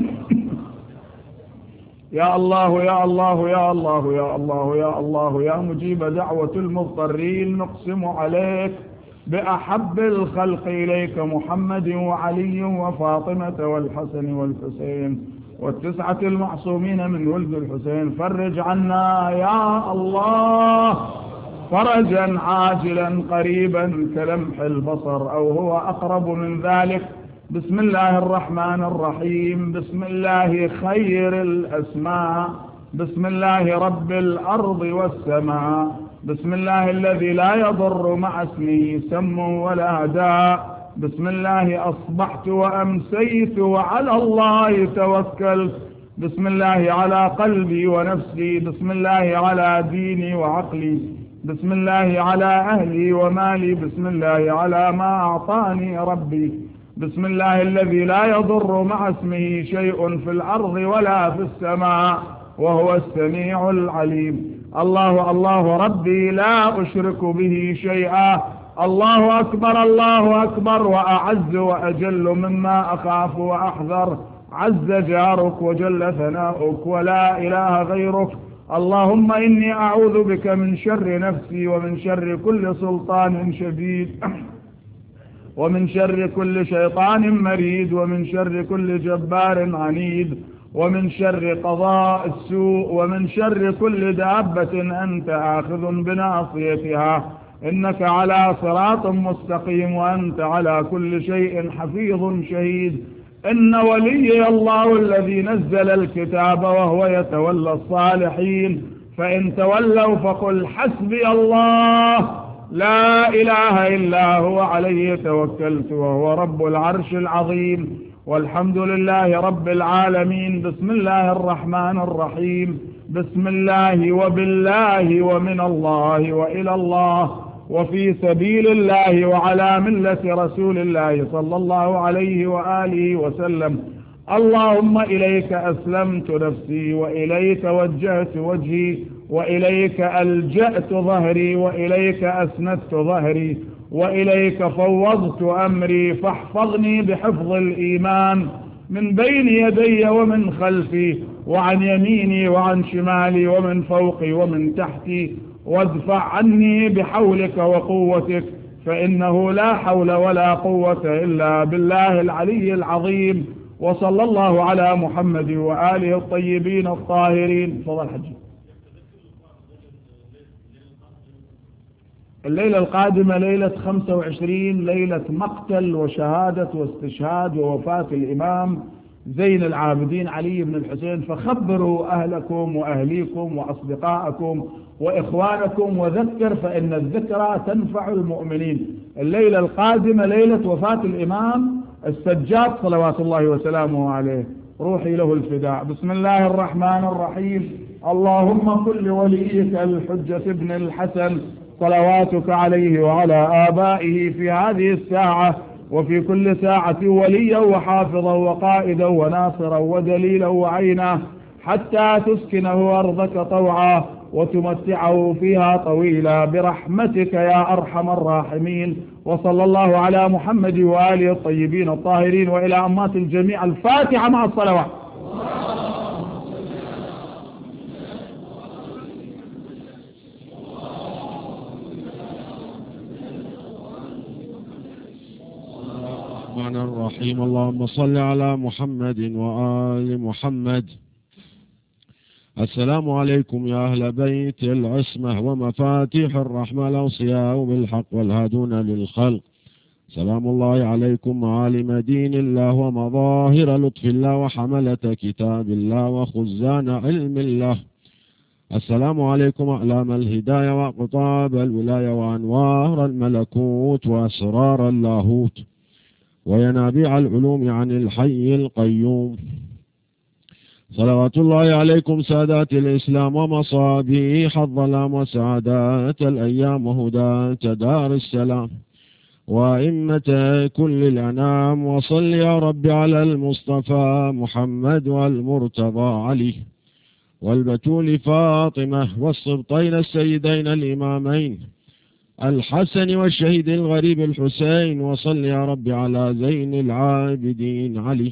يا الله يا الله يا الله يا الله يا الله يا مجيب دعوة المضطرين، نقسم عليك بأحب الخلق إليك محمد وعلي وفاطمة والحسن والحسين والتسعة المعصومين من ولد الحسين. فرج عنا يا الله فرجا عاجلا قريبا كلمح البصر أو هو أقرب من ذلك. بسم الله الرحمن الرحيم. بسم الله خير الأسماء. بسم الله رب الأرض والسماء. بسم الله الذي لا يضر مع اسمه سم ولا داء. بسم الله أصبحت وأمسيت وعلى الله توكلت. بسم الله على قلبي ونفسي. بسم الله على ديني وعقلي. بسم الله على أهلي ومالي. بسم الله على ما أعطاني ربي. بسم الله الذي لا يضر مع اسمه شيء في الأرض ولا في السماء وهو السميع العليم. الله الله ربي لا أشرك به شيئا. الله أكبر الله أكبر وأعز وأجل مما أخاف وأحذر. عز جارك وجل ثناؤك ولا إله غيرك. اللهم إني أعوذ بك من شر نفسي ومن شر كل سلطان شديد ومن شر كل شيطان مريد ومن شر كل جبار عنيد ومن شر قضاء السوء ومن شر كل دابة أنت آخذ بناصيتها. إنك على صراط مستقيم وأنت على كل شيء حفيظ شهيد. إن ولي الله الذي نزل الكتاب وهو يتولى الصالحين. فإن تولوا فقل حسبي الله لا إله إلا هو عليه توكلت وهو رب العرش العظيم. والحمد لله رب العالمين. بسم الله الرحمن الرحيم. بسم الله وبالله ومن الله وإلى الله وفي سبيل الله وعلى ملة رسول الله صلى الله عليه وآله وسلم. اللهم إليك أسلمت نفسي وإليك وجهت وجهي وإليك ألجأت ظهري وإليك أسندت ظهري وإليك فوضت أمري. فاحفظني بحفظ الإيمان من بين يدي ومن خلفي وعن يميني وعن شمالي ومن فوقي ومن تحتي. وادفع عني بحولك وقوتك فإنه لا حول ولا قوة إلا بالله العلي العظيم. وصلى الله على محمد وآله الطيبين الطاهرين. فضل حجي. الليلة القادمة ليلة 25 ليلة مقتل وشهادة واستشهاد ووفاة الإمام زين العابدين علي بن الحسين. فخبروا أهلكم وأهليكم وأصدقائكم وإخوانكم وذكر فإن الذكرى تنفع المؤمنين. الليلة القادمة ليلة وفاة الإمام السجاد صلوات الله وسلامه عليه روحي له الفداء. بسم الله الرحمن الرحيم. اللهم كل وليك الحجة ابن الحسن صلواتك عليه وعلى آبائه في هذه الساعة وفي كل ساعة وليا وحافظا وقائدا وناصرا ودليلا وعينا حتى تسكنه أرضك طوعا وتمتعه فيها طويلا برحمتك يا أرحم الراحمين. وصلى الله على محمد وآله الطيبين الطاهرين. وإلى أمات الجميع الفاتحة مع الصلوات. الرحمن الرحيم. اللهم صل على محمد وآل محمد. السلام عليكم يا أهل بيت العصمة ومفاتيح الرحمة الأوصياء بالحق والهادون للخلق. سلام الله عليكم معالم دين الله ومظاهر لطف الله وحملة كتاب الله وخزان علم الله. السلام عليكم أعلام الهداية وأقطاب الولاية وأنوار الملكوت وأسرار اللاهوت وينابيع العلوم عن الحي القيوم. صلوات الله عليكم سادات الإسلام ومصابيح الظلام وسعادات الأيام وهداة دار السلام وإمة كل الأنام. وصل يا رب على المصطفى محمد والمرتضى علي والبتول فاطمة والسبطين السيدين الإمامين الحسن والشهيد الغريب الحسين. وصل يا رب على زين العابدين علي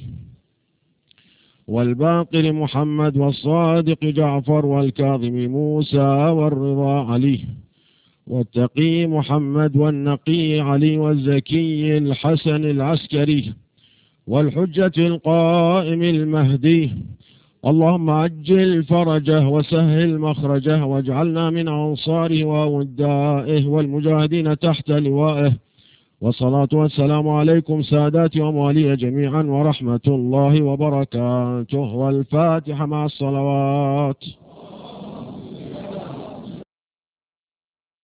والباقر محمد والصادق جعفر والكاظم موسى والرضا علي والتقي محمد والنقي علي والزكي الحسن العسكري والحجة القائم المهدي. اللهم عجل فرجه وسهل مخرجه واجعلنا من أنصاره وأودائه والمجاهدين تحت لوائه. والصلاة والسلام عليكم ساداتي وموالي جميعا ورحمة الله وبركاته. والفاتحة مع الصلوات.